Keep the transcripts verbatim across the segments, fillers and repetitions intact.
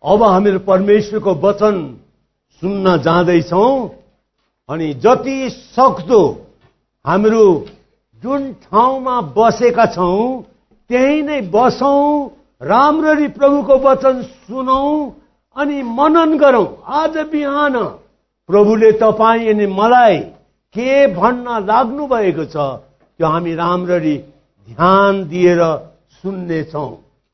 अब हामीहरू परमेश्वरको वचन सुन्न जाँदैछौँ अनि जति सक्दो हामीहरू जुन ठाउँमा बसेका छौँ त्यही नै बसौँ, राम्ररी प्रभुको वचन सुनौं अनि मनन गरौं। आज बिहान प्रभुले तपाईँ अनि मलाई के भन्न लाग्नु भएको छ त्यो हामी राम्ररी ध्यान दिएर सुन्नेछौँ।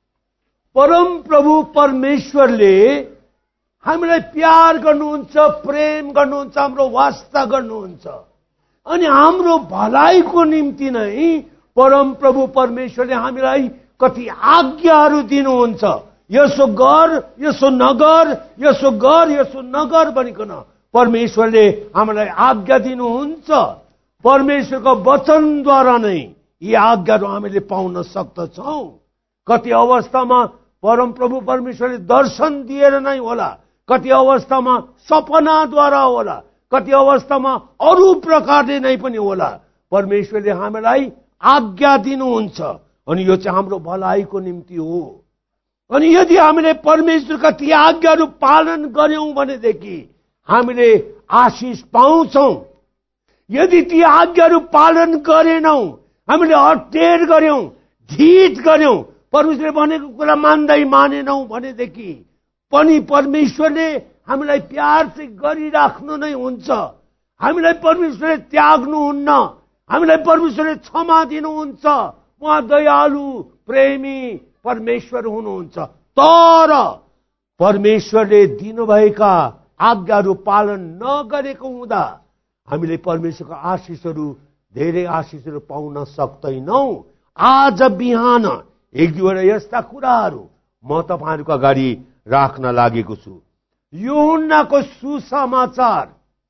परम प्रभु परमेश्वरले हामीलाई प्यार गर्नुहुन्छ, प्रेम गर्नुहुन्छ, हाम्रो वास्ता गर्नुहुन्छ अनि हाम्रो भलाइको निम्ति नै परम प्रभु परमेश्वरले हामीलाई कति आज्ञाहरू दिनुहुन्छ। यसो गर, यसो नगर, यसो गर, यसो नगर भनिकन परमेश्वरले हामीलाई आज्ञा दिनुहुन्छ। परमेश्वरको वचनद्वारा नै यी आज्ञाहरू हामीले पाउन सक्दछौँ। कति अवस्थामा परम प्रभु परमेश्वरले दर्शन दिएर नै होला, कति अवस्थामा सपनाद्वारा होला, कति अवस्थामा अरू प्रकारले नै पनि होला। परमेश्वरले हामीलाई आज्ञा दिनुहुन्छ अनि यो चाहिँ हाम्रो भलाइको निम्ति हो। अनि यदि हामीले परमेश्वरका ती आज्ञाहरू पालन गर्यौं भनेदेखि हामीले आशिष पाउँछौं। यदि ती आज्ञाहरू पालन गरेनौं, हामीले अटेर गर्यौं, ढिट गर्यौं, परमेश्वरले भनेको कुरा मान्दै मानेनौं भनेदेखि पनि परमेश्वरले हामीलाई प्यार चाहिँ गरिराख्नु नै हुन्छ। हामीलाई परमेश्वरले त्याग्नुहुन्न, हामीलाई परमेश्वरले क्षमा दिनुहुन्छ। उहाँ दयालु प्रेमी परमेश्वर हुनुहुन्छ। तर परमेश्वरले दिनुभएका आज्ञाहरू पालन नगरेको हुँदा हामीले परमेश्वरको आशिषहरू, धेरै आशिषहरू पाउन सक्दैनौं। आज बिहान एक दुईवटा यस्ता कुराहरू म तपाईहरुको अगाडि राख्न लागेको छु। यूहन्नाको सुसमाचार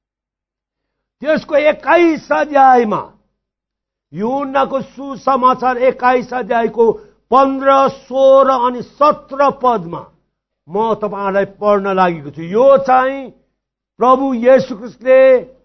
त्यसको एक्काइस अध्यायमा, यूहन्नाको सुसमाचार एक्काइस अध्यायको पन्ध्र, सोह्र अनि सत्र पदमा म तपाईहरुलाई पढ्न लागेको छु। यो चाहिँ प्रभु येशू ख्रीष्टले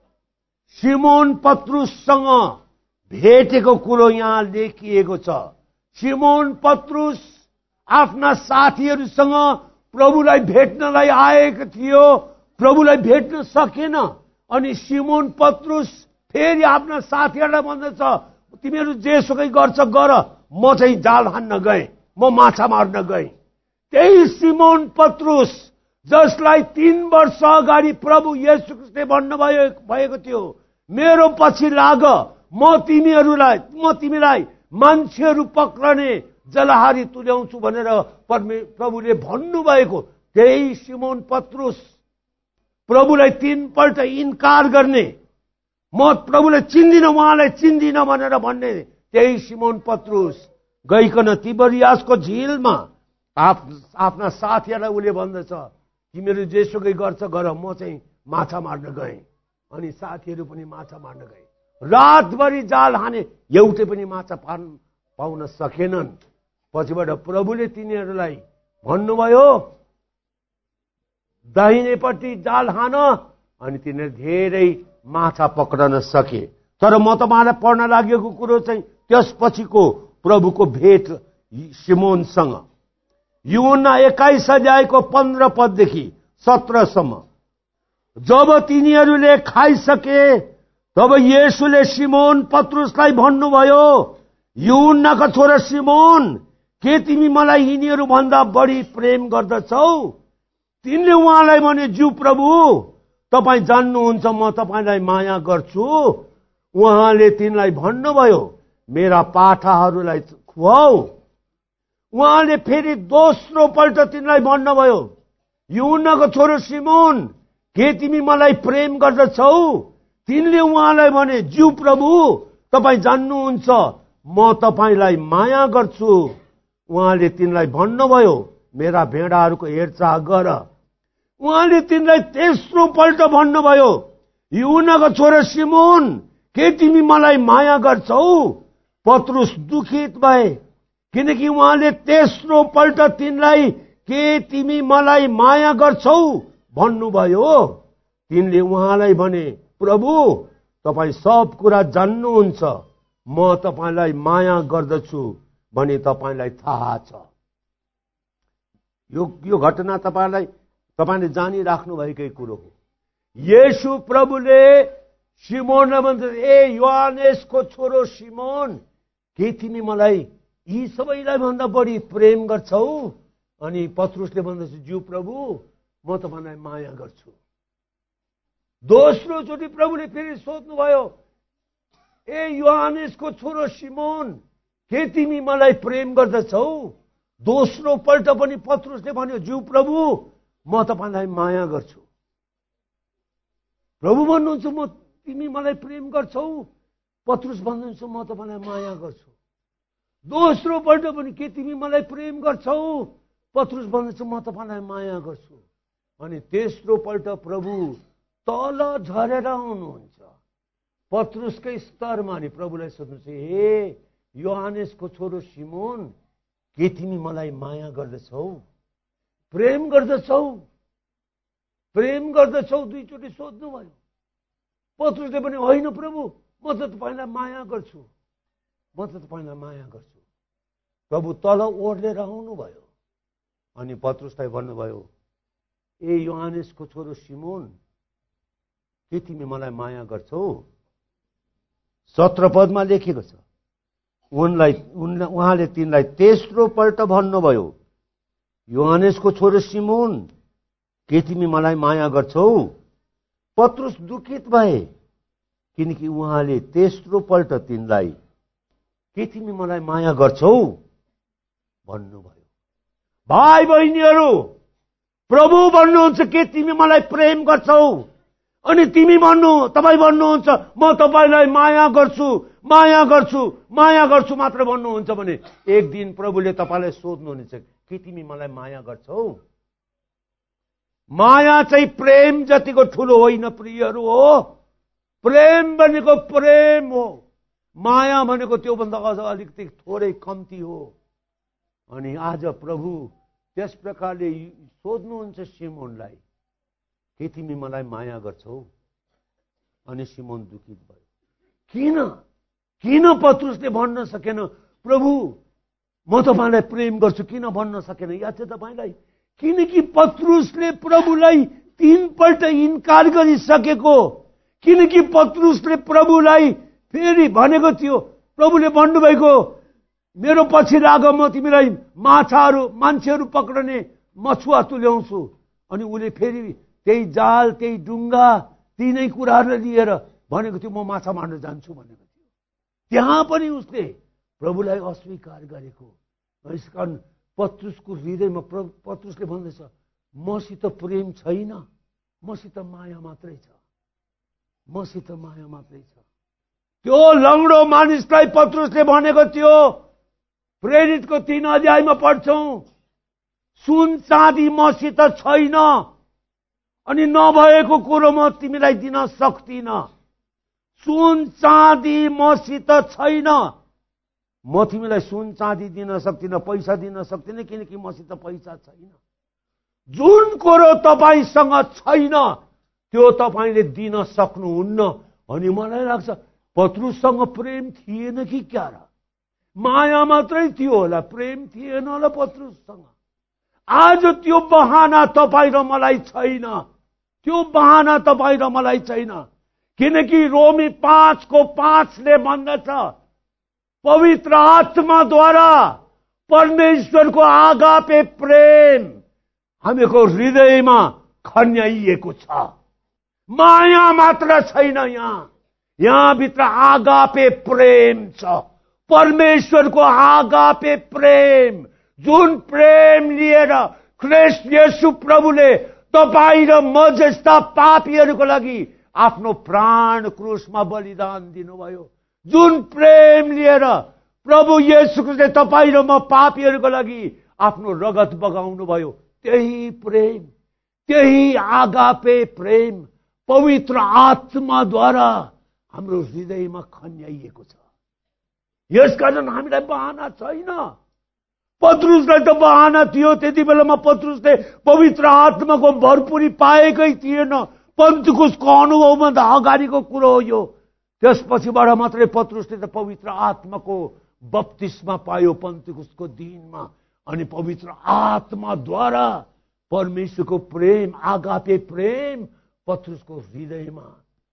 सिमोन पत्रुससँग भेटेको कुरो यहाँ लेखिएको छ। सिमोन पत्रुस आफ्ना साथीहरूसँग प्रभुलाई भेट्नलाई आएको थियो, प्रभुलाई भेट्न सकेन। अनि सिमोन पत्रुस फेरि आफ्ना साथीहरूलाई भन्दछ, तिमीहरू जेसुकै गर्छ गर, म चाहिँ जाल हान्न गएँ, म माछा मार्न गएँ। त्यही सिमोन पत्रुस जसलाई तीन वर्ष अगाडि प्रभु येशू ख्रीष्टले भन्नुभयो भएको थियो, मेरो पछि लाग, म तिमीहरूलाई म तिमीलाई मान्छेहरू पक्रने जलहारी तुल्याउँछु भनेर प्रभुले भन्नुभएको त्यही सिमोन पत्रुस, प्रभुलाई तीनपल्ट इन्कार गर्ने, म प्रभुलाई चिन्दिन, उहाँलाई चिन्दिन भनेर भन्ने त्यही सिमोन पत्रुस गइकन तिबरियासको झिलमा आफ्ना साथीहरूलाई उसले भन्दछ, तिमीहरू जेसुकै गर्छ गर, म चाहिँ माछा मार्न गएँ। अनि साथीहरू पनि माछा मार्न गए। रातभरि जाल हाने, एउटै पनि माछा पाउन सकेनन्। पछिबाट प्रभुले तिनीहरूलाई भन्नुभयो, दाहिनेपट्टि जाल हान, अनि तिनीहरू धेरै माछा पक्रन सके। तर म तपाईहरुलाई पढ्न लागेको कुरो चाहिँ त्यसपछिको प्रभुको भेट सिमोनसँग। यूहन्ना एक्काइस अध्यायको पन्ध्र पददेखि सत्रसम्म। जब तिनीहरूले खाइसके तब येशूले सिमोन पत्रुसलाई भन्नुभयो, यूहन्नाका छोरा सिमोन, के तिमी मलाई यिनीहरू भन्दा बढी प्रेम गर्दछौ? तिनले उहाँलाई भने, ज्यू प्रभु, तपाईँ जान्नुहुन्छ म तपाईलाई माया गर्छु। उहाँले तिनलाई भन्नुभयो, मेरा पाठाहरूलाई खुवाऊ। उहाँले फेरि दोस्रो पल्ट तिनलाई भन्नुभयो, यूहन्नाको छोरो सिमोन, के तिमी मलाई प्रेम गर्दछौ? तिनले उहाँलाई भने, ज्यू प्रभु, तपाईँ जान्नुहुन्छ म तपाईलाई माया गर्छु। उहाँले तिनलाई भन्नुभयो, मेरा भेडाहरूको हेरचाह गर। उहाँले तिनलाई तेस्रो पल्ट भन्नुभयो, यूहन्नाको छोरा सिमोन, के तिमी मलाई माया गर्छौ? पत्रुस दुखित भए, किनकि उहाँले तेस्रो पल्ट तिनलाई के तिमी मलाई माया गर्छौ भन्नुभयो। तिनले उहाँलाई भने, प्रभु, तपाईँ सब कुरा जान्नुहुन्छ, म तपाईलाई माया गर्दछु भनी तपाईलाई थाहा छ। यो यो घटना तपाईँलाई तपाईँले जानिराख्नु भएकै कुरो हो। येशू प्रभुले सिमोनलाई भन्छ, ए योहानेसको छोरो सिमोन, के तिमी मलाई यी सबैलाई भन्दा बढी प्रेम गर्छौ? अनि पत्रुसले भन्दछ, ज्यू प्रभु, म तपाईँलाई माया गर्छु। दोस्रो चोटि प्रभुले फेरि सोध्नुभयो, ए योहानेसको छोरो सिमोन, के तिमी मलाई प्रेम गर्दछौ? दोस्रो पल्ट पनि पत्रुसले भन्यो, ज्यू प्रभु, म तपाईँलाई माया गर्छु। प्रभु भन्नुहुन्छ, म तिमी मलाई प्रेम गर्छौ? पत्रुस भन्नुहुन्छ, म तपाईँलाई माया गर्छु। दोस्रो पल्ट पनि, के तिमी मलाई प्रेम गर्छौ? पत्रुस भन्नुहुन्छ, म तपाईँलाई माया गर्छु। अनि तेस्रो पल्ट प्रभु तल झरेर आउनुहुन्छ पत्रुसकै स्तरमा, अनि प्रभुलाई सोध्नुहुन्छ, हे योहानेसको छोरो सिमोन, के तिमी मलाई माया गर्दछौ? प्रेम गर्दछौ? प्रेम गर्दछौ? दुईचोटि सोध्नुभयो। पत्रुसले पनि, होइन प्रभु, म त तपाईँलाई माया गर्छु, म त तपाईँलाई माया गर्छु। प्रभु तल ओर्लेर आउनुभयो अनि पत्रुसलाई भन्नुभयो, ए योहानेसको छोरो सिमोन, के तिमी मलाई माया गर्छौ? सत्र पदमा लेखेको छ, उनलाई उहाँले तिनलाई तेस्रो पल्ट भन्नुभयो, योहानेसको छोरो सिमोन, के तिमी मलाई माया गर्छौ? पत्रुस दुखित भए, किनकि उहाँले तेस्रो पल्ट तिनलाई के तिमी मलाई माया गर्छौ भन्नुभयो। भाइ बहिनीहरू, प्रभु भन्नुहुन्छ, के तिमी मलाई प्रेम गर्छौ? अनि तिमी भन्नु, तपाईँ भन्नुहुन्छ, म तपाईँलाई माया गर्छु, माया गर्छु, माया गर्छु मात्र भन्नुहुन्छ भने एक दिन प्रभुले तपाईँलाई सोध्नुहुनेछ, के तिमी मलाई माया गर्छौ? माया चाहिँ प्रेम जतिको ठुलो होइन प्रियहरू हो। प्रेम भनेको प्रेम हो, माया भनेको त्योभन्दा अझ अलिकति थोरै कम्ती हो। अनि आज प्रभु त्यस प्रकारले सोध्नुहुन्छ सिमोनलाई, के तिमी मलाई माया गर्छौ? अनि सिमोन दुखित भयो। किन किन पत्रुसले भन्न सकेन, प्रभु म तपाईँलाई प्रेम गर्छु, किन भन्न सकेन? याद छ तपाईँलाई? किनकि पत्रुसले प्रभुलाई तीनपल्ट इन्कार गरिसकेको, किनकि पत्रुसले प्रभुलाई फेरि भनेको थियो, प्रभुले भन्नुभएको, मेरो पछि लाग, म तिमीलाई माछाहरू मान्छेहरू पक्रने मछुवा तुल्याउँछु। अनि उसले फेरि त्यही जाल, त्यही डुङ्गा, तीनै कुराहरू लिएर भनेको थियो, म माछा मार्न जान्छु भनेको थियो। त्यहाँ पनि उसले प्रभुलाई अस्वीकार गरेको। यसकारण पत्रुसको हृदयमा पत्रुसले भन्दैछ, मसित प्रेम छैन, मसित माया मात्रै छ, मसित माया मात्रै छ। त्यो लङ्गडो मानिसलाई पत्रुसले भनेको थियो, प्रेरितको तीन अध्यायमा पढ्छौं, सुन चाँदी मसित छैन, अनि नभएको कुरो म तिमीलाई दिन सक्दिन। सुन चाँदी मसित छैन, म तिमीलाई सुन चाँदी दिन सक्दिन, पैसा दिन सक्दिन, किनकि मसित पैसा छैन। जुन कुरो तपाईसँग छैन त्यो तपाईले दिन सक्नुहुन्न। अनि मलाई लाग्छ पत्रुससँग प्रेम थिएन कि क्या र? माया मात्रै थियो होला, प्रेम थिएन होला पत्रुससँग। आज त्यो बहाना तपाईँ र मलाई छैन, त्यो बहाना तपाईँ र मलाई छैन। किनकि रोमी पाँच को पाँचले भन्दछ, पवित्र आत्माद्वारा परमेश्वरको आगापे प्रेम हामीको हृदयमा खन्याइएको छ। माया मात्र छैन, यहाँ यहाँ भित्र आगापे प्रेम छ, परमेश्वरको आगापे प्रेम, जुन प्रेम लिएर ख्रीष्ट येशू प्रभुले तपाईँ र म जस्ता पापीहरूको लागि आफ्नो प्राण क्रुसमा बलिदान दिनुभयो। जुन प्रेम लिएर प्रभु येशू ख्रीष्टले तपाईँ र म पापीहरूको लागि आफ्नो रगत बगाउनु भयो, त्यही प्रेम, त्यही आगापे प्रेम पवित्र आत्माद्वारा हाम्रो हृदयमा खन्याइएको छ। यसकारण हामीलाई बहाना छैन। पत्रुसलाई त बहाना थियो, त्यति बेलामा पत्रुसले पवित्र आत्माको भरपुरी पाएकै थिएन। पन्तिकुसको अनुभवभन्दा अगाडिको कुरो हो यो। त्यसपछिबाट मात्रै पत्रुसले त पवित्र आत्माको बप्तिस्मा पायो पन्तिकुसको दिनमा। अनि पवित्र आत्माद्वारा परमेश्वरको प्रेम, आगापे प्रेम पत्रुसको हृदयमा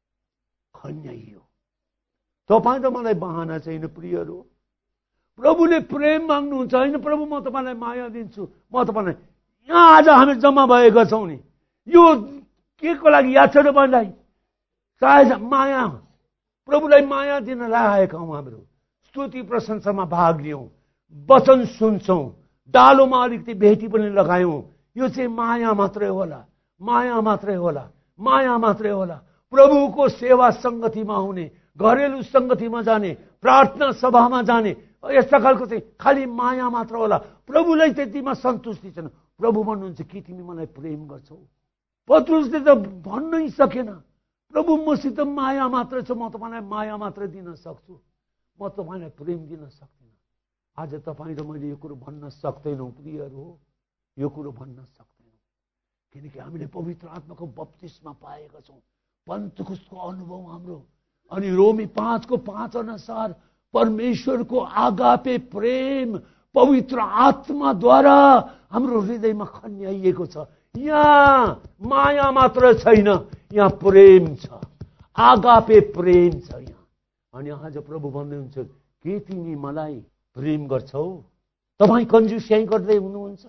खन्याइयो। तपाईँ र मलाई बहाना छैन प्रियहरू। प्रभुले प्रेम माग्नुहुन्छ, होइन प्रभु म तपाईँलाई माया दिन्छु, म तपाईँलाई। यहाँ आज हामी जम्मा भएका छौँ नि, यो के को लागि याद छ र तपाईँलाई? सायद माया, प्रभुलाई माया दिन लागेका हौँ। हाम्रो स्तुति प्रशंसामा भाग लियौँ, वचन सुन्छौँ, डालोमा अलिकति भेटी पनि लगायौँ। यो चाहिँ माया मात्रै होला, माया मात्रै होला, माया मात्रै होला। प्रभुको सेवा सङ्गतिमा हुने, घरेलु सङ्गतिमा जाने, प्रार्थना सभामा जाने, यस्ता खालको चाहिँ खालि माया मात्र होला। प्रभुलाई त्यतिमा सन्तुष्टि छैन। प्रभु भन्नुहुन्छ कि तिमी मलाई प्रेम गर्छौ। पत्रुसले त भन्नै सकेन, प्रभु मसित माया मात्र छ, म तपाईँलाई माया मात्र दिन सक्छु, म तपाईँलाई प्रेम दिन सक्दिनँ। आज तपाईँ र मैले यो कुरो भन्न सक्दैनौँ प्रियहरू, यो कुरो भन्न सक्दैनौँ, किनकि हामीले पवित्र आत्माको बप्तिस्मा पाएका छौँ, पन्तकुस्तको अनुभव हाम्रो। अनि रोमी पाँचको पाँच अनुसार परमेश्वरको आगापे प्रेम पवित्र आत्माद्वारा हाम्रो हृदयमा खन्याइएको छ। यहाँ माया मात्र छैन, यहाँ प्रेम छ, आगापे प्रेम छ यहाँ। अनि आज प्रभु भन्नुहुन्छ के तिमी मलाई प्रेम गर्छौ? तपाईँ कन्जुस्याइ गर्दै हुनुहुन्छ?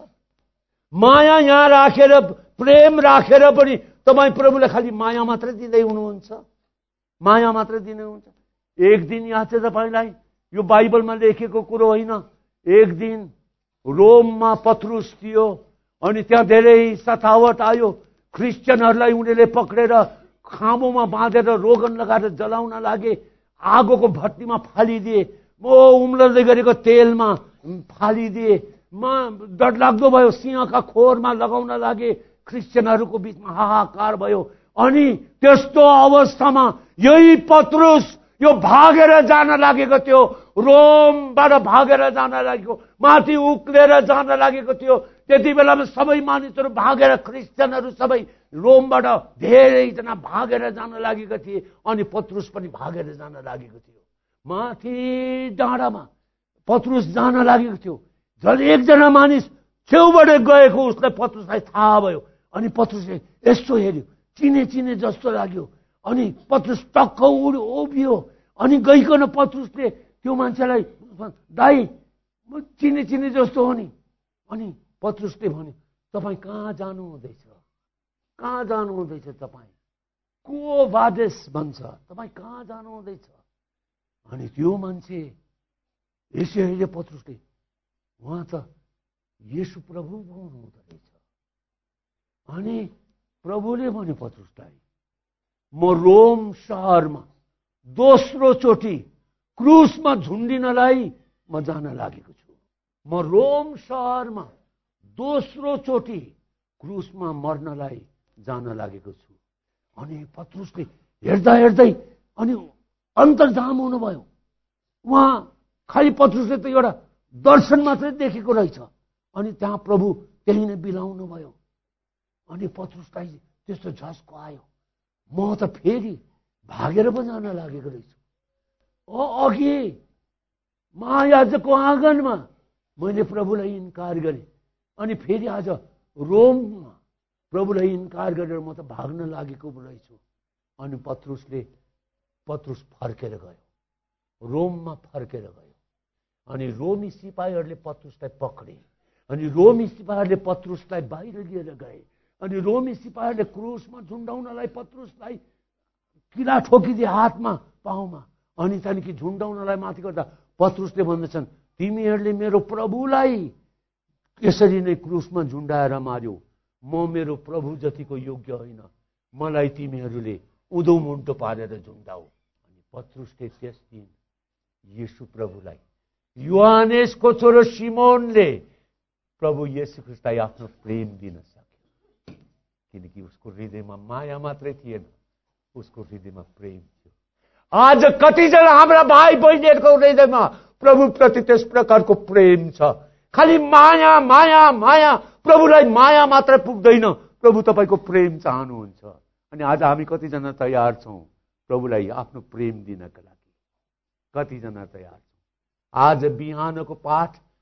माया यहाँ राखेर, प्रेम राखेर पनि तपाईँ प्रभुलाई खालि माया मात्र दिँदै हुनुहुन्छ, माया मात्र दिनुहुन्छ। एक दिन याद छ तपाईँलाई, यो बाइबलमा लेखेको कुरो होइन, एक दिन रोममा पत्रुस थियो अनि त्यहाँ धेरै सतावट आयो। क्रिस्चियनहरूलाई उनीहरूले पक्रेर खामोमा बाँधेर रोगन लगाएर जलाउन लागे, आगोको भट्टीमा फालिदिए, म उम्लदै गरेको तेलमा फालिदिए। म डरलाग्दो भयो, सिंहका खोरमा लगाउन लागे, क्रिस्चियनहरूको बिचमा हाहाकार भयो। अनि त्यस्तो अवस्थामा यही पत्रुस यो भागेर जान लागेको थियो, रोमबाट भागेर जान लागेको, माथि उक्लेर जान लागेको थियो। त्यति बेलामा सबै मानिसहरू भागेर, क्रिस्चियनहरू सबै रोमबाट धेरैजना भागेर जान लागेका थिए। अनि पत्रुस पनि भागेर जान लागेको थियो। माथि डाँडामा पत्रुस जान लागेको थियो। झन् एकजना मानिस छेउबाट गएको उसलाई, पत्रुसलाई थाहा भयो। अनि पत्रुसले यस्तो हेऱ्यो, चिने चिने जस्तो लाग्यो। अनि पत्रुस टक्क उड्यो, उभियो। अनि गइकन पत्रुसले त्यो मान्छेलाई, दाइ म चिने चिने जस्तो हो नि। अनि पत्रुसले भन्यो, तपाईँ कहाँ जानु हुँदैछ? कहाँ जानु हुँदैछ तपाईँ? को वादेश भन्छ, तपाईँ कहाँ जानु हुँदैछ? अनि त्यो मान्छे यसो हेऱ्यो पत्रुसले, उहाँ त येशू प्रभु हुनुहुँदो रहेछ। अनि प्रभुले भन्यो पत्रुसलाई, म रोम सहरमा दोस्रो चोटि क्रुसमा झुन्डिनलाई म जान लागेको छु। म रोम सहरमा दोस्रो चोटि क्रुसमा मर्नलाई जान लागेको छु। अनि पत्रुसले हेर्दा हेर्दै अनि अन्तर्धाम हुनुभयो। उहाँ खालि पत्रुसले त एउटा दर्शन मात्रै देखेको रहेछ। अनि त्यहाँ प्रभु त्यही नै बिलाउनु भयो। अनि पत्रुसलाई त्यस्तो झस्को आयो, म त फेरि भागेर पो जान लागेको रहेछु। अघि महायाजकको आँगनमा मैले प्रभुलाई इन्कार गरेँ, अनि फेरि आज रोममा प्रभुलाई इन्कार गरेर म त भाग्न लागेको रहेछु। अनि पत्रुसले पत्रुस फर्केर गयो, रोममा फर्केर गयो। अनि रोमी सिपाहीहरूले पत्रुसलाई पक्रे। अनि रोमी सिपाहीहरूले पत्रुसलाई बाहिर लिएर गए। अनि रोमी सिपाहीहरूले क्रुसमा झुन्डाउनलाई पत्रुसलाई किला ठोकिदिए हातमा, पाउमा। अनि त्यहाँदेखि झुन्डाउनलाई माथि गर्दा पत्रुसले भन्दछन्, तिमीहरूले मेरो प्रभुलाई यसरी नै क्रुसमा झुन्डाएर मार्यो, म मेरो प्रभु जतिको योग्य होइन, मलाई तिमीहरूले उधो मुन्टो पारेर झुन्डाऊ। अनि पत्रुसले त्यस दिन येशू प्रभुलाई, योहानेसको छोरो सिमोनले प्रभु येशू ख्रीष्टलाई आफ्नो प्रेम दिन सक्यो, किनकि उसको हृदयमा माया मात्रै थिएन, उसको हृदयमा प्रेम थियो। आज कतिजना हाम्रा भाइ बहिनीहरूको हृदयमा प्रभुप्रति त्यस प्रकारको प्रेम छ, खालि माया माया माया, प्रभुलाई माया मात्र पुग्दैन, प्रभु तपाईँको प्रेम चाहनुहुन्छ। अनि आज हामी कतिजना तयार छौँ प्रभुलाई आफ्नो प्रेम दिनका लागि? कतिजना तयार छौँ? आज बिहानको पाठ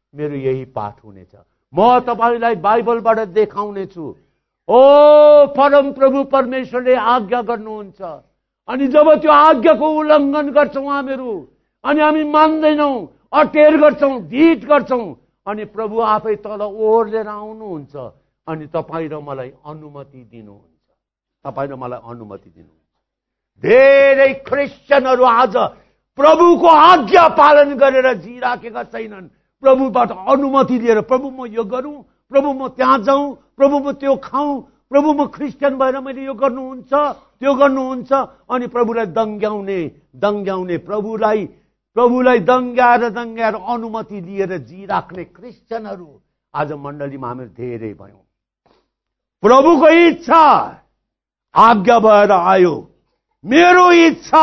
मेरो यही पाठ हुनेछ। म तपाईलाई बाइबलबाट देखाउने छु। ओ परम प्रभु परमेश्वरले आज्ञा गर्नुहुन्छ, अनि जब त्यो आज्ञाको उल्लङ्घन गर्छौं हामीहरू, अनि हामी मान्दैनौं, अटेर गर्छौं, ढिट गर्छौं, अनि प्रभु आफै तल ओर्लेर आउनुहुन्छ अनि तपाईँ र मलाई अनुमति दिनुहुन्छ। तपाईँ र मलाई अनुमति दिनुहुन्छ। धेरै क्रिस्चियनहरू आज प्रभुको आज्ञा पालन गरेर जिराखेका छैनन्। प्रभुबाट अनुमति लिएर, प्रभु म यो गरौँ, प्रभु म त्यहाँ जाउँ, प्रभु म त्यो खाउँ, प्रभु म क्रिस्चियन भएर मैले यो गर्नुहुन्छ, त्यो गर्नुहुन्छ, अनि प्रभुलाई दङ्ग्याउने दङ्ग्याउने प्रभुलाई प्रभुलाई दङ्ग्याएर दङ्ग्याएर अनुमति लिएर जिराख्ने क्रिस्चियनहरू आज मण्डलीमा हामी धेरै भयौं। प्रभुको इच्छा आज्ञा भएर आयो, मेरो इच्छा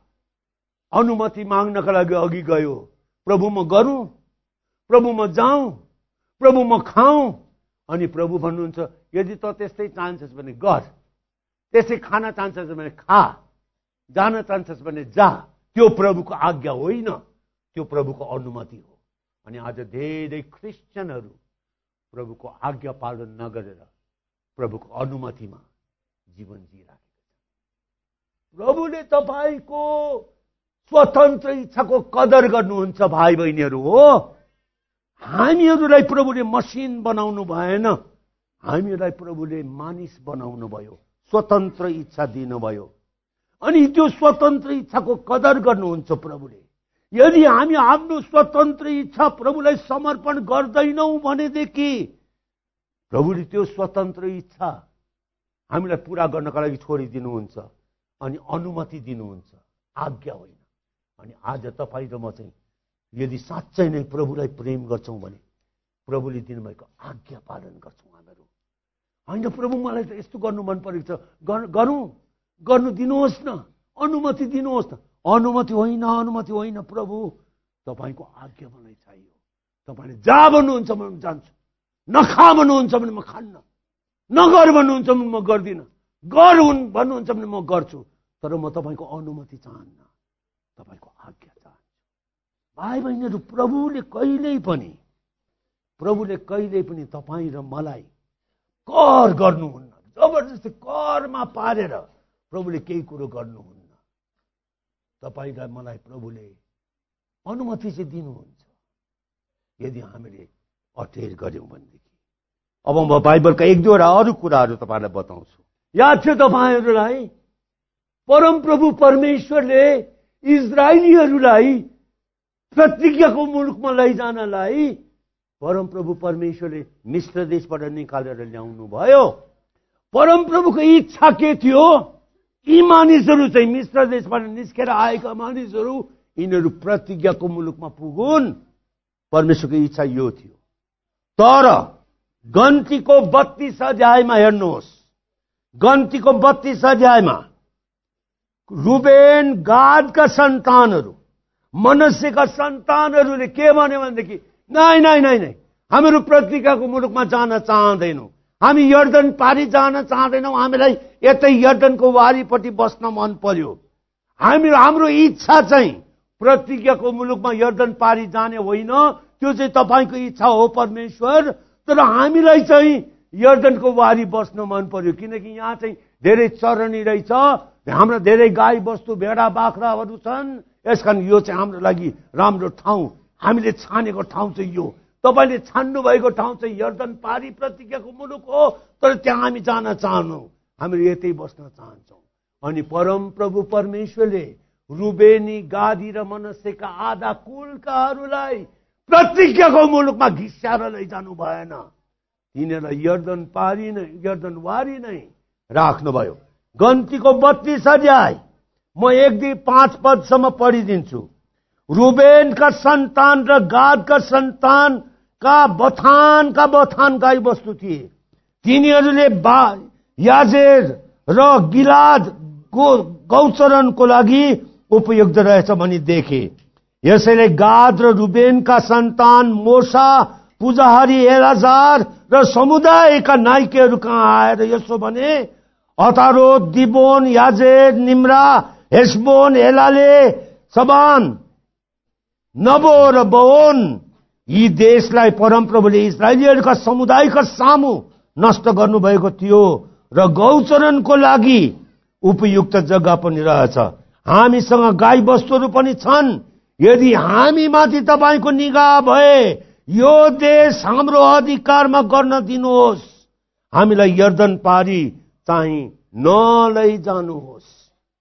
अनुमति माग्नका लागि अघि गयो। प्रभु म गरौँ, प्रभु म जाउँ, प्रभु म खाउँ, अनि प्रभु भन्नुहुन्छ यदि त त्यस्तै चाहन्छस् भने गर, त्यसै खान चाहन्छस् भने खा, जान चाहन्छस् भने जा। त्यो प्रभुको आज्ञा होइन, त्यो प्रभुको अनुमति हो। अनि आज धेरै क्रिस्चियनहरू प्रभुको आज्ञा पालन नगरेर प्रभुको अनुमतिमा जीवन जिराखेका छन्। प्रभुले तपाईको स्वतन्त्र इच्छाको कदर गर्नुहुन्छ भाइ बहिनीहरू हो। हामीहरूलाई प्रभुले मसिन बनाउनु भएन, हामीलाई प्रभुले मानिस बनाउनु भयो, स्वतन्त्र इच्छा दिनुभयो, अनि त्यो स्वतन्त्र इच्छाको कदर गर्नुहुन्छ प्रभुले। यदि हामी आफ्नो स्वतन्त्र इच्छा प्रभुलाई समर्पण गर्दैनौं भनेदेखि प्रभुले त्यो स्वतन्त्र इच्छा हामीलाई पूरा गर्नका लागि छोडिदिनुहुन्छ अनि अनुमति दिनुहुन्छ, आज्ञा होइन। अनि आज तपाईँ र म चाहिँ यदि साँच्चै नै प्रभुलाई प्रेम गर्छौं भने प्रभुले दिनुभएको आज्ञा पालन गर्छौं हामीहरू। होइन प्रभु मलाई त यस्तो गर्नु मन परेको छ, गरौँ, गर्नु दिनुहोस् न, अनुमति दिनुहोस् न। अनुमति होइन, अनुमति होइन, प्रभु तपाईको आज्ञा मलाई चाहियो। तपाईले जा भन्नुहुन्छ भने म जान्छु, नखा भन्नुहुन्छ भने म खान्न, नगर भन्नुहुन्छ भने म गर्दिन, गर भन्नुहुन्छ भने म गर्छु, तर म तपाईको अनुमति चाहन्न, तपाईको आज्ञा चाहन्छु। भाइ बहिनीहरू, प्रभुले कहिल्यै पनि प्रभुले कहिल्यै पनि तपाईँ र मलाई कर गर्नुहुन्न, जबरजस्ती करमा पारेर प्रभुले केही कुरो गर्नुहुन्न। तपाईलाई मलाई प्रभुले अनुमति चाहिँ दिनुहुन्छ यदि हामीले अटेर गर्यौं भनेदेखि। अब म बाइबलका एक दुईवटा अरू कुराहरू तपाईँलाई बताउँछु। याद छ तपाईँहरूलाई, परमप्रभु परमेश्वरले इजरायलीहरूलाई प्रतिज्ञाको मुलुकमा लैजानलाई परमप्रभु परमेश्वरले मिश्र देशबाट निकालेर ल्याउनु भयो। परमप्रभुको इच्छा के थियो? यी मानिसहरू चाहिँ मिश्र देशबाट निस्केर आएका मानिसहरू यिनीहरू प्रतिज्ञाको मुलुकमा पुगुन्। परमेश्वरको इच्छा यो थियो। तर गन्तीको बत्तीस अध्यायमा हेर्नुहोस्, गन्तीको बत्तीस अध्यायमा रुबेन गादका सन्तानहरू, मनस्सेका सन्तानहरूले के भन्यो भनेदेखि नै नै नै नै हामीहरू प्रतिज्ञाको मुलुकमा जान चाहँदैनौँ, हामी यर्दन पारी जान चाहँदैनौँ, हामीलाई यतै यर्दनको वारीपट्टि बस्न मन पर्यो। हामी हाम्रो इच्छा चाहिँ प्रतिज्ञाको मुलुकमा यर्दन पारी जाने होइन, त्यो चाहिँ तपाईको इच्छा हो परमेश्वर, तर हामीलाई चाहिँ यर्दनको वारी बस्न मन पर्यो, किनकि यहाँ चाहिँ धेरै चरनी रहेछ, हाम्रा धेरै गाई बस्तु भेडा बाख्राहरू छन्, यसकारण यो चाहिँ हाम्रो लागि राम्रो ठाउँ, हामीले छानेको ठाउँ चाहिँ यो, तपाईले छान्नु भएको ठाउँ चाहिँ यर्दन पारी प्रतिज्ञाको मुलुक हो, तर त्यहाँ हामी जान चाहन्नौँ, हामी यतै बस्न चाहन्छौँ। अनि परम प्रभु परमेश्वरले रुबेनी, गादी र मनस्सेका आधा कुलकाहरूलाई प्रतिज्ञाको मुलुकमा घिस्याएर लैजानु भएन, तिनीहरूलाई यर्दन पारी नै यर्दन वारी नै राख्नुभयो। गन्तीको बत्तीस अध्याय म एक दुई पाँच पदसम्म पढिदिन्छु। रुबेनका सन्तान र गादका सन्तानका बथानका बथान गाई बस्तु थिए, तिनीहरूले बा याजेर र गिलाद गौचरणको लागि उपयुक्त रहेछ भनी देखे। यसैले गाद र रुबेनका सन्तान मोसा, पुजाहारी एलाजार र समुदायका नायकहरू कहाँ आएर यसो भने, अतारोत, दिबोन, याजेर, निम्रा, हेसबोन, एलाले, सबान, नबो र बओन, यी देशलाई परमप्रभुले इस्राएलीहरूका समुदायका सामु नष्ट गर्नुभएको थियो र गौचरणको लागि उपयुक्त जग्गा पनि रहेछ। हामीसँग गाई बस्तुहरू पनि छन्। यदि हामीमाथि तपाईको निगाह भए यो देश हाम्रो अधिकारमा गर्न दिनुहोस्। हामीलाई यर्दन पारी चाहिँ नलैजानुहोस्।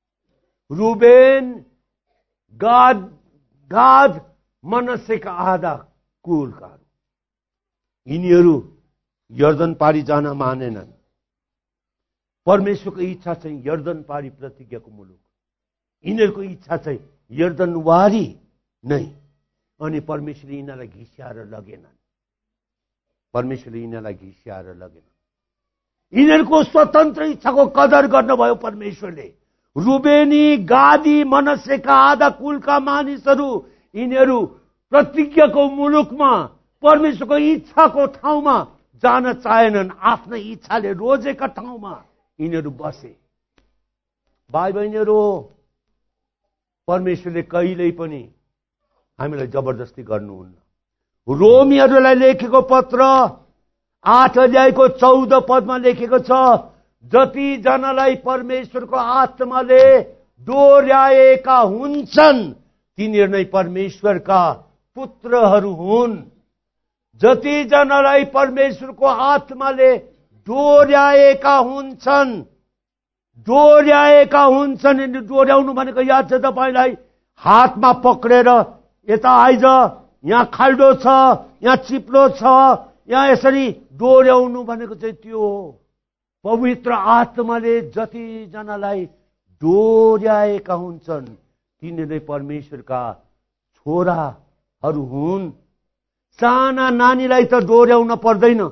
रुबेन, गाद, गाद मनस्सेका आधा कुलका यिनीहरू यर्दन पारी जान मानेनन्। परमेश्वरको इच्छा चाहिँ यर्दन पारी प्रतिज्ञाको मुलुक, यिनीहरूको इच्छा चाहिँ यर्दन वारी नै। अनि परमेश्वरले यिनीहरूलाई घिस्याएर लगेनन्। परमेश्वरले यिनीहरूलाई घिस्याएर लगेनन्। यिनीहरूको स्वतन्त्र इच्छाको कदर गर्नुभयो परमेश्वरले। रुबेनी, गादी, मनस्सेका आधा कुलका मानिसहरू यिनीहरू प्रतिज्ञाको मुलुकमा परमेश्वरको इच्छाको ठाउँमा जान चाहेनन्। आफ्नै इच्छाले रोजेका ठाउँमा यिनीहरू बसे। भाइ बहिनीहरू, परमेश्वरले कहिल्यै पनि हामीलाई जबरजस्ती गर्नुहुन्न। रोमीहरूलाई लेखेको पत्र आठ अध्यायको चौध पदमा लेखेको छ, जति जनालाई परमेश्वरको आत्माले डोर्याएका हुन्छन् तिनीहरू नै परमेश्वरका पुत्रहरू हुन्। जति जनालाई परमेश्वरको आत्माले डोर्याएका हुन्छन्, डोर्याएका हुन्छन्। डोर्याउनु भनेको याद छ तपाईँलाई? हातमा पक्रेर यता आइज, यहाँ खाल्डो छ, यहाँ चिप्लो छ, यहाँ यसरी डोर्याउनु भनेको चाहिँ त्यो हो। पवित्र आत्माले जति जनालाई डोर्याएका हुन्छन् तिनीहरू परमेश्वरका छोराहरू हुन्। साना नानीलाई त डोर्याउन पर्दैन।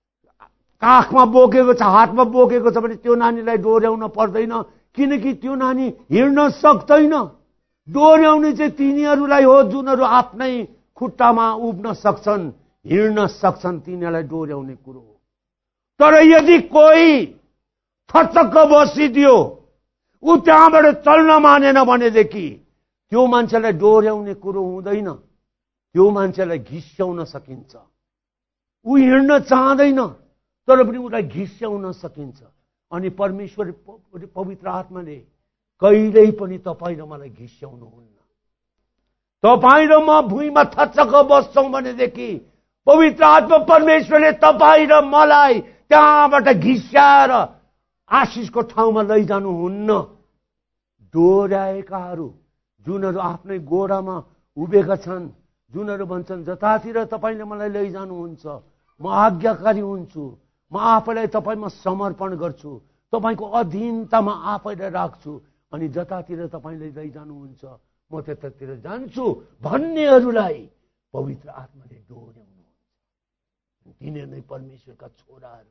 काखमा बोकेको छ, हातमा बोकेको छ भने त्यो नानीलाई डोर्याउन पर्दैन, किनकि त्यो नानी हिँड्न सक्दैन। डोर्याउने चाहिँ तिनीहरूलाई हो जुनहरू आफ्नै खुट्टामा उभिन सक्छन्, हिँड्न सक्छन्, तिनीहरूलाई डोर्याउने कुरो हो। तर यदि कोही थचक्क बसिदियो, ऊ त्यहाँबाट चल्न मानेन भनेदेखि त्यो मान्छेलाई डोर्याउने कुरो हुँदैन। त्यो मान्छेलाई घिस्याउन सकिन्छ। ऊ हिँड्न चाहँदैन तर पनि उसलाई घिस्याउन सकिन्छ। अनि परमेश्वर पवित्र आत्माले कहिल्यै पनि तपाईँ र मलाई घिस्याउनुहुन्न। तपाईँ र म भुइँमा थचक्क बस्छौँ भनेदेखि पवित्र आत्मा परमेश्वरले तपाईँ र मलाई त्यहाँबाट घिस्याएर आशिषको ठाउँमा लैजानुहुन्न। डोर्याएकाहरू जुनहरू आफ्नै गोडामा उभिएका छन्, जुनहरू भन्छन् जतातिर तपाईँले मलाई लैजानुहुन्छ म आज्ञाकारी हुन्छु, म आफैलाई तपाईँमा समर्पण गर्छु, तपाईँको अधीनतामा आफैलाई राख्छु, अनि जतातिर तपाईँले लैजानुहुन्छ म त्यतातिर जान्छु भन्नेहरूलाई पवित्र आत्माले डोर्याउनुहुन्छ। तिनीहरू नै परमेश्वरका छोराहरू,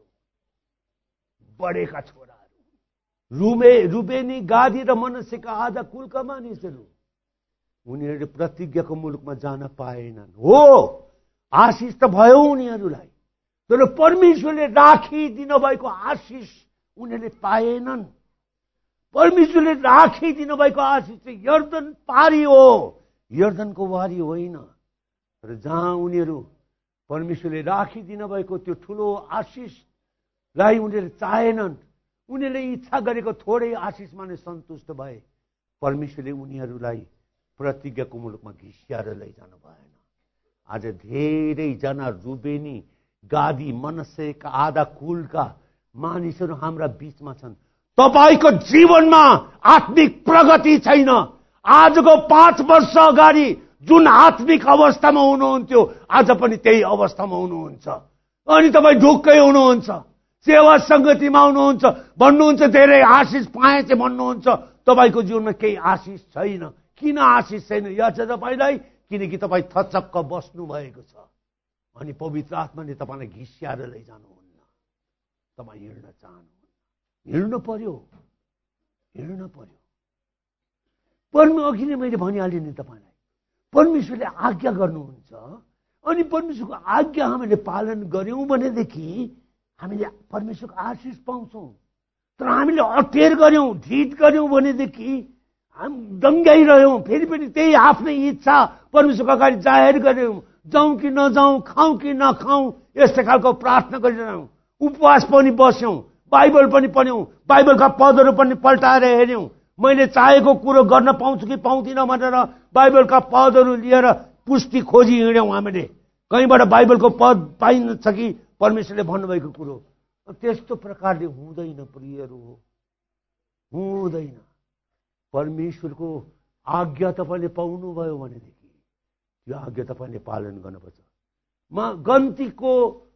बढेका छोराहरू। रुबे रुबेनी, गादी र मनस्सेका आधा कुलका मानिसहरू उनीहरूले प्रतिज्ञाको मुलुकमा जान पाएनन्। हो, आशिष त भयो उनीहरूलाई, तर परमेश्वरले राखिदिनु भएको आशिष उनीहरूले पाएनन्। परमेश्वरले राखिदिनु भएको आशिष चाहिँ यर्दन पारी हो, यर्दनको वारी होइन। र जहाँ उनीहरू परमेश्वरले राखिदिनु भएको त्यो ठुलो आशिषलाई उनीहरूले चाहेनन्, उनीहरूले इच्छा गरेको थोरै आशिषमा नै सन्तुष्ट भए, परमेश्वरले उनीहरूलाई प्रतिज्ञाको मुलुकमा घिस्याएर लैजानु भएन। आज धेरैजना रुबेनी, गादी, मनस्सेका आधा कुलका मानिसहरू हाम्रा बीचमा छन्। तपाईको जीवनमा आत्मिक प्रगति छैन। आजको पाँच वर्ष अगाडि जुन आत्मिक अवस्थामा हुनुहुन्थ्यो आज पनि त्यही अवस्थामा हुनुहुन्छ। अनि तपाईँ ढुक्कै हुनुहुन्छ, सेवा संगतिमा हुनुहुन्छ, भन्नुहुन्छ धेरै आशिष पाए चाहिँ भन्नुहुन्छ, तपाईँको जीवनमा केही आशिष छैन। किन आशिष छैन याद छ तपाईँलाई? किनकि तपाईँ थचक्क बस्नु भएको छ अनि पवित्र आत्माले तपाईँलाई घिस्याएर लैजानुहुन्न। तपाईँ हिँड्न चाहनुहुन्न, हिँड्नु पर्यो, हिँड्न पर्यो। परम अघि नै मैले भनिहालेँ नि तपाईँलाई, परमेश्वरले आज्ञा गर्नुहुन्छ अनि परमेश्वरको आज्ञा हामीले पालन गर्यौं भनेदेखि हामीले परमेश्वरको आशिष पाउँछौँ। तर हामीले अटेर गर्यौं, ढिट गर्यौं भनेदेखि हामी दङ्ग्याइरह्यौं, फेरि पनि त्यही आफ्नै इच्छा परमेश्वरको अगाडि जाहेर गर्यौं, जाउँ कि नजाउँ, खाउँ कि नखाउँ, यस्तै खालको प्रार्थना गरिरहौँ। उपवास पनि बस्यौँ, बाइबल पनि पढ्यौँ, बाइबलका पदहरू पनि पल्टाएर हेऱ्यौँ। मैले चाहेको कुरो गर्न पाउँछु कि पाउँदिन भनेर बाइबलका पदहरू लिएर पुष्टि खोजी हिँड्यौँ हामीले। कहीँबाट बाइबलको पद पाइन्छ कि परमेश्वरले भन्नुभएको कुरो। त्यस्तो प्रकारले हुँदैन प्रियहरू, हुँदैन। परमेश्वरको आज्ञा तपाईँले पाउनुभयो भनेदेखि यो आज्ञा तपाईँले पालन गर्नुपर्छ। म गन्तीको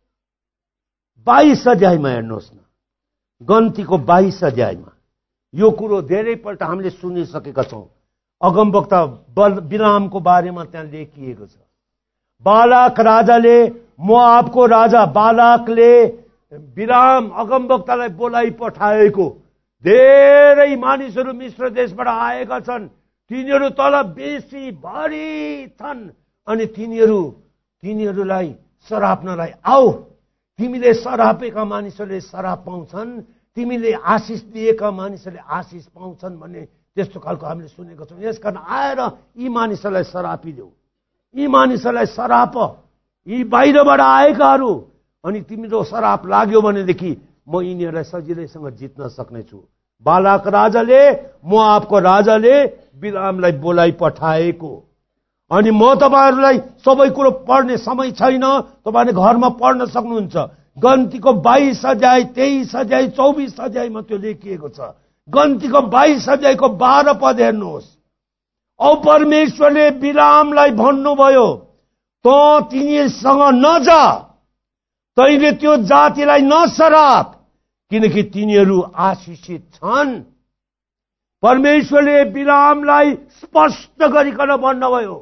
बाइस अध्यायमा हेर्नुहोस् न, गन्तीको बाइस अध्यायमा यो कुरो धेरैपल्ट हामीले सुनिसकेका छौँ। अगमवक्ता बिलामको बारेमा त्यहाँ लेखिएको छ। बालाक राजाले, मोआबको राजा बालाकले बिलाम अगमवक्तालाई बोलाइ पठाएको। धेरै मानिसहरू मिश्र देशबाट आएका छन्, तिनीहरू तल बेसी भारी छन्, अनि तिनीहरू तिनीहरूलाई सराप्नलाई आऊ, तिमीले सरापेका मानिसहरूले सराप पाउँछन्, तिमीले आशिष दिएका मानिसहरूले आशिष पाउँछन् भन्ने त्यस्तो खालको हामीले सुनेको छौँ। यसकारण आएर यी मानिसहरूलाई सरापिदेऊ, यी मानिसहरूलाई सराप, यी बाहिरबाट आएकाहरू, अनि तिम्रो सराप लाग्यो भनेदेखि म यिनीहरूलाई सजिलैसँग जित्न सक्नेछु। बालाक राजाले, मोआबको राजाले बिलामलाई बोलाइ पठाएको। अनि म तपाईँहरूलाई सबै कुरो पढ्ने समय छैन, तपाईँले घरमा पढ्न सक्नुहुन्छ। गन्तीको बाइस अध्याय, तेइस अध्याय, चौबिस अध्यायमा त्यो लेखिएको छ। गन्तीको बाइस अध्यायको बाह्र पद हेर्नुहोस्। औ परमेश्वरले बिलामलाई भन्नुभयो, त तिनीसँग नजा, तैले त्यो जातिलाई नसराप, किनकि तिनीहरू आशिषित छन्। परमेश्वरले बिलामलाई स्पष्ट गरिकन भन्नुभयो,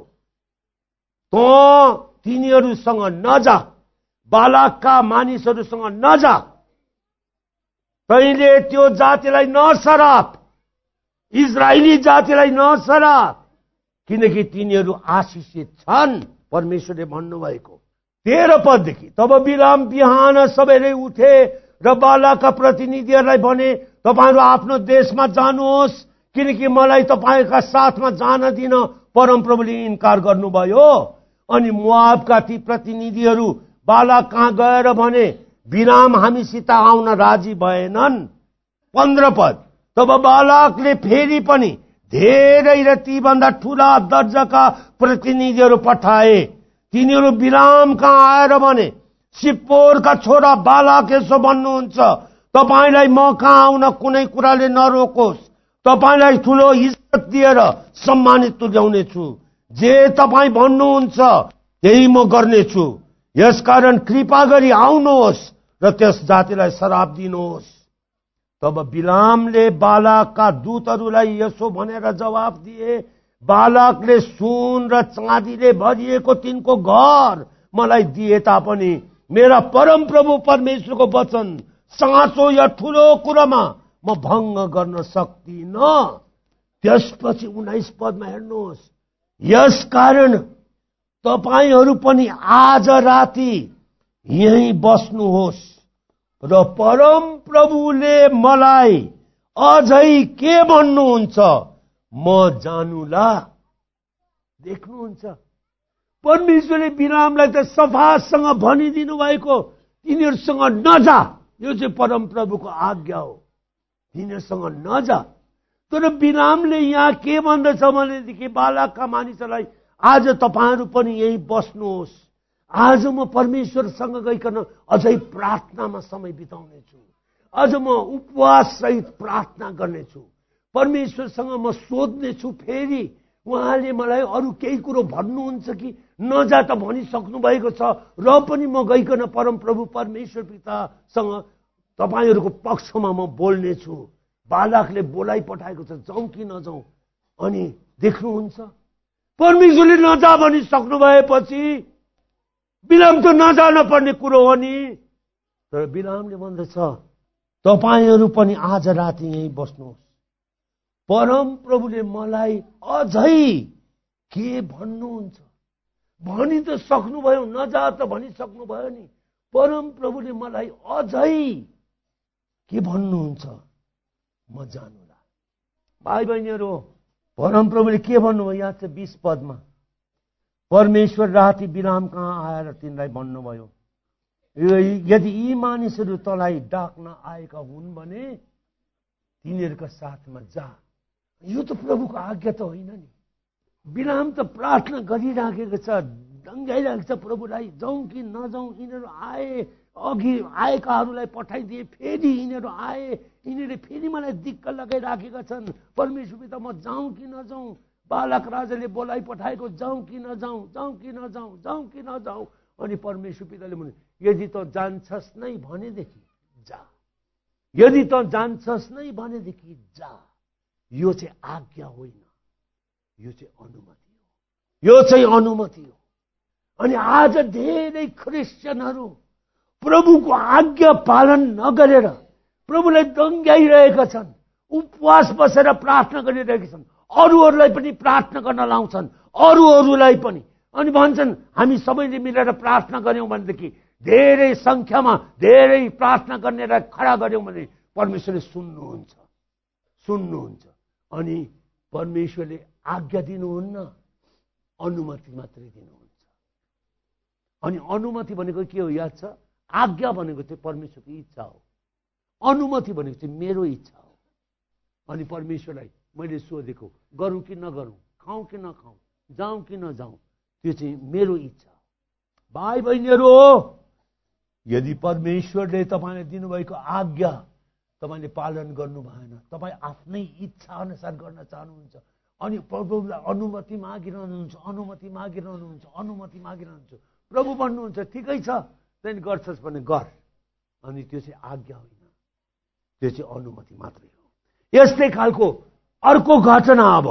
त तिनीहरूसँग नजा, बालाकका मानिसहरूसँग नजा, तैले त्यो जातिलाई नसराप, इजरायली जातिलाई नसराप, किनकि तिनीहरू आशिषित छन्। परमेश्वरले भन्नुभएको। तेह्र पददेखि, तब बिलाम बिहान सबैले उठे र बालाकका प्रतिनिधिहरूलाई भने, तपाईँहरू आफ्नो देशमा जानुहोस्, किनकि मलाई तपाईँका साथमा जान दिन परमप्रभुले इन्कार गर्नुभयो। अनि मोआबका ती प्रतिनिधिहरू बालाक कहाँ गएर भने, बिलाम हामीसित आउन राजी भएनन्। पन्ध्र पद, तब बालाकले फेरि पनि धेरै र तीभन्दा ठूला दर्जाका प्रतिनिधिहरू पठाए। तिनीहरू बिलाम कहाँ आएर भने, सिप्पोरका छोरा बालाक यसो भन्नुहुन्छ, तपाईँलाई म कहाँ आउन कुनै कुराले नरोकोस्, तपाईँलाई ठूलो इज्जत दिएर सम्मानित तुल्याउनेछु, जे तपाईँ भन्नुहुन्छ त्यही म गर्नेछु। यसकारण कृपा गरी आउनुहोस् र त्यस जातिलाई श्राप दिनुहोस्। तब बिलामले बालाकका दूतहरूलाई यसो भनेर जवाफ दिए, बालाकले सुन र चाँदीले भरिएको तिनको घर मलाई दिए तापनि मेरा परम प्रभु परमेश्वरको वचन साँचो या ठूलो कुरामा म भङ्ग गर्न सक्दिन। त्यसपछि उन्नाइस पदमा हेर्नुहोस्, यसकारण तपाईहरू पनि आज राति यही बस्नुहोस् र परम प्रभुले मलाई अझै के भन्नुहुन्छ म जानुला। देख्नुहुन्छ, परमेश्वरले बिलामलाई त सफासँग भनिदिनु भएको, तिनीहरूसँग नजा, यो चाहिँ परम प्रभुको आज्ञा हो, तिनीहरूसँग नजा। तर बिलामले यहाँ के भन्दछ भनेदेखि बालाकका मानिसहरूलाई, आज तपाईँहरू पनि यही बस्नुहोस्, आज म परमेश्वरसँग गइकन अझै प्रार्थनामा समय बिताउनेछु, अझ म उपवास सहित प्रार्थना गर्नेछु, परमेश्वरसँग म सोध्नेछु फेरि उहाँले मलाई अरू केही कुरो भन्नुहुन्छ कि नजा त भनिसक्नु भएको छ, र पनि म गइकन परम प्रभु परमेश्वर पितासँग तपाईँहरूको पक्षमा म बोल्नेछु। बालाकले बोलाइ पठाएको छ, जाउँ कि नजाउँ। अनि देख्नुहुन्छ, परमेश्वरले नजा भनिसक्नु भएपछि बिलाम त नजान पर्ने कुरो हो नि। तर बिलामले भन्दछ, तपाईहरू पनि आज राति यही बस्नुहोस्, परम प्रभुले मलाई अझै के भन्नुहुन्छ, भनि त सक्नुभयो, नजा त भनिसक्नु भयो नि, परम प्रभुले मलाई अझै के भन्नुहुन्छ म जानुला। भाइ बहिनीहरू, परम प्रभुले के भन्नुभयो यहाँ चाहिँ बीस पदमा, परमेश्वर राति बिलाम कहाँ आएर तिनलाई भन्नुभयो, यदि यी मानिसहरू तँलाई डाक्न आएका हुन् भने तिनीहरूका साथमा जा। यो त प्रभुको आज्ञा त होइन नि। बिलाम त प्रार्थना गरिराखेको छ, दङ्गाइरहेको छ प्रभुलाई, जाउँ कि नजाउँ। यिनीहरू आए, अघि आएकाहरूलाई पठाइदिए, फेरि यिनीहरू आए, यिनीहरूले फेरि मलाई दिक्क लगाइराखेका छन्। परमेश्वर पिता, म जाउँ कि नजाउँ? बालक राजाले बोलाइ पठाएको, जाउँ कि नजाउँ, जाउँ कि नजाउँ, जाउँ कि नजाउँ। अनि परमेश्वर पिताले भने, यदि त जान्छस् नै भनेदेखि जा, यदि त जान्छस् नै भनेदेखि जा। यो चाहिँ आज्ञा होइन, यो चाहिँ अनुमति हो, यो चाहिँ अनुमति हो। अनि आज धेरै क्रिस्चियनहरू प्रभुको आज्ञा पालन नगरेर प्रभुलाई दङ्ग्याइरहेका छन्, उपवास बसेर प्रार्थना गरिरहेका छन्, अरूहरूलाई पनि प्रार्थना गर्न लाउँछन्, अरूहरूलाई पनि, अनि भन्छन् हामी सबैले मिलेर प्रार्थना गर्यौं भनेदेखि, धेरै संख्यामा धेरै प्रार्थना गर्नेलाई खडा गर्यौं भने परमेश्वरले सुन्नुहुन्छ, सुन्नुहुन्छ। अनि परमेश्वरले आज्ञा दिनुहुन्न, अनुमति मात्रै दिनुहुन्छ। अनि अनुमति भनेको के हो याद छ? आज्ञा भनेको चाहिँ परमेश्वरको इच्छा हो, अनुमति भनेको चाहिँ मेरो इच्छा हो। अनि परमेश्वरलाई मैले सोधेको, गरौँ कि नगरौँ, खाउँ कि नखाउँ, जाउँ कि नजाउँ, त्यो चाहिँ मेरो इच्छा हो। भाइ बहिनीहरू हो, यदि परमेश्वरले तपाईँलाई दिनुभएको आज्ञा तपाईँले पालन गर्नु भएन, तपाईँ आफ्नै इच्छा अनुसार गर्न चाहनुहुन्छ, अनि प्रभुलाई अनुमति मागिरहनुहुन्छ, अनुमति मागिरहनुहुन्छ, अनुमति मागिरहनुहुन्छ, प्रभु भन्नुहुन्छ ठिकै छ त्यहाँदेखि गर्छस् भने गर। अनि त्यो चाहिँ आज्ञा होइन, त्यो चाहिँ अनुमति मात्रै हो। यस्तै खालको अर्को घटना, अब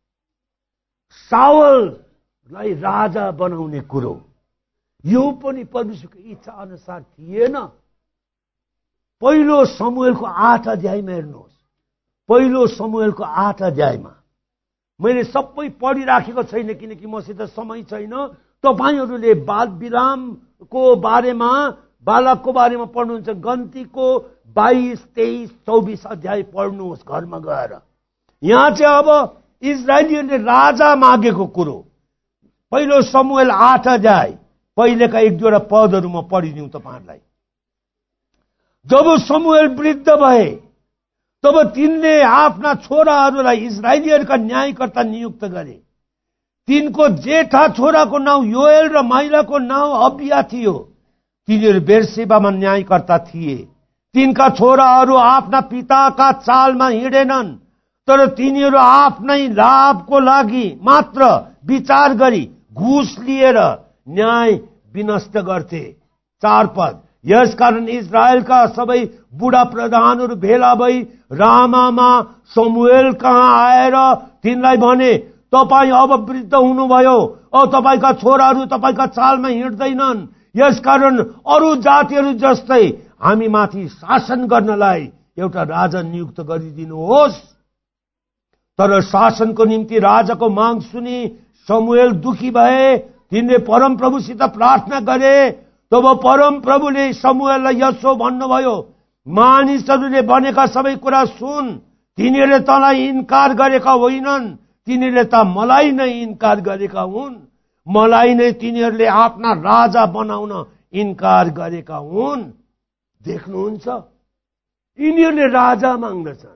साउललाई राजा बनाउने कुरो, यो पनि परमेश्वरको इच्छा अनुसार थिएन। पहिलो समूएलको आठ अध्यायमा हेर्नुहोस्, पहिलो समूएलको आठ अध्यायमा, मैले सबै पढिराखेको छैन किनकि मसित समय छैन। तपाईहरूले बाल बिलामको बारेमा, बालकको बारेमा पढ्नुहुन्छ, गन्तीको बाइस तेइस चौबिस अध्याय पढ्नुहोस् घरमा गएर। यहाँ चाहिँ अब इजरायलीहरूले राजा मागेको कुरो, पहिलो समूएल आठ अध्याय पहिलेका एक दुईवटा पदहरू म पढिदिउँ तपाईँहरूलाई। जब समूएल वृद्ध भए तब तिनले आफ्ना छोराहरूलाई इजरायलीहरूका न्यायकर्ता नियुक्त गरे। तिनको जेठा छोराको नाउँ योएल र माइलाको नाउँ अबिया थियो। तिनीहरू बेरसेबामा न्यायकर्ता थिए। तिनका छोराहरू आफ्ना पिताका चालमा हिँडेनन्, तर तिनीहरू आफ्नै लाभको लागि मात्र विचार गरी घुस लिएर न्याय विनष्ट गर्थे। चार पद, यसकारण इजरायलका सबै बुढा प्रधानहरू भेला भई रामामा समूएल कहाँ आएर तिनलाई भने, तपाईँ अब वृद्ध हुनुभयो, अब तपाईँका छोराहरू तपाईँका चालमा हिँड्दैनन्, यसकारण अरू जातिहरू जस्तै हामी माथि शासन गर्नलाई एउटा राजा नियुक्त गरिदिनुहोस्। तर शासनको निम्ति राजाको माग सुनि समूएल दुखी भए। तिनले परम प्रभुसित प्रार्थना गरे। तब परम प्रभुले समूएललाई यसो भन्नुभयो, मानिसहरूले भनेका सबै कुरा सुन। तिनीहरूले तँलाई इन्कार गरेका होइनन्, तिनीहरूले त मलाई नै इन्कार गरेका हुन्। मलाई नै तिनीहरूले आफ्ना राजा बनाउन इन्कार गरेका हुन्। देख्नुहुन्छ, यिनीहरूले राजा माग्दछन्।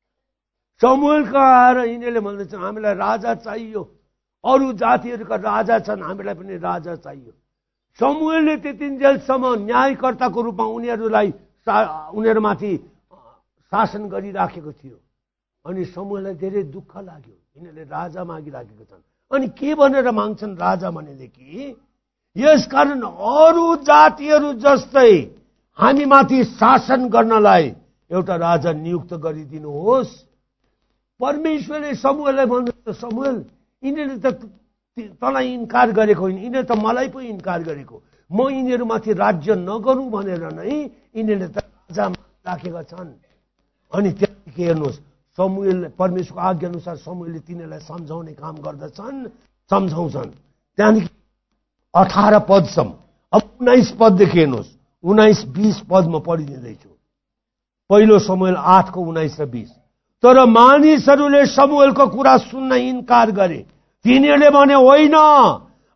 समूएलका आएर यिनीहरूले भन्दछन् हामीलाई राजा चाहियो, अरू जातिहरूका राजा छन्, हामीलाई पनि राजा चाहियो। समूएलले त्यतिन्जेलसम्म न्यायकर्ताको रूपमा उनीहरूलाई उनीहरूमाथि शासन गरिराखेको थियो। अनि समूएललाई धेरै दुःख लाग्यो, यिनीहरूले राजा मागिराखेको छन्। अनि के भनेर माग्छन् राजा भनेदेखि, यसकारण अरू जातिहरू जस्तै हामीमाथि शासन गर्नलाई एउटा राजा नियुक्त गरिदिनुहोस्। परमेश्वरले समूएललाई भन्नुहुन्छ, समूएल यिनीहरूले त तँलाई इन्कार गरेको होइन, यिनीहरूले त मलाई पो इन्कार गरेको। म यिनीहरूमाथि राज्य नगरौँ भनेर नै यिनीहरूले त राजा राखेका छन्। अनि त्यहाँदेखि हेर्नुहोस्, समूएल परमेश्वरको आज्ञा अनुसार समूएलले तिनीहरूलाई सम्झाउने काम गर्दछन्, सम्झाउँछन्। त्यहाँदेखि अठार पदसम्म, अब उन्नाइस पददेखि हेर्नुहोस्, उन्नाइस बीस पद म पढिदिँदैछु। पहिलो समूएल आठको उन्नाइस र बीस। तर मानिसहरूले समूएलको कुरा सुन्न इन्कार गरे। तिनीहरूले भने होइन,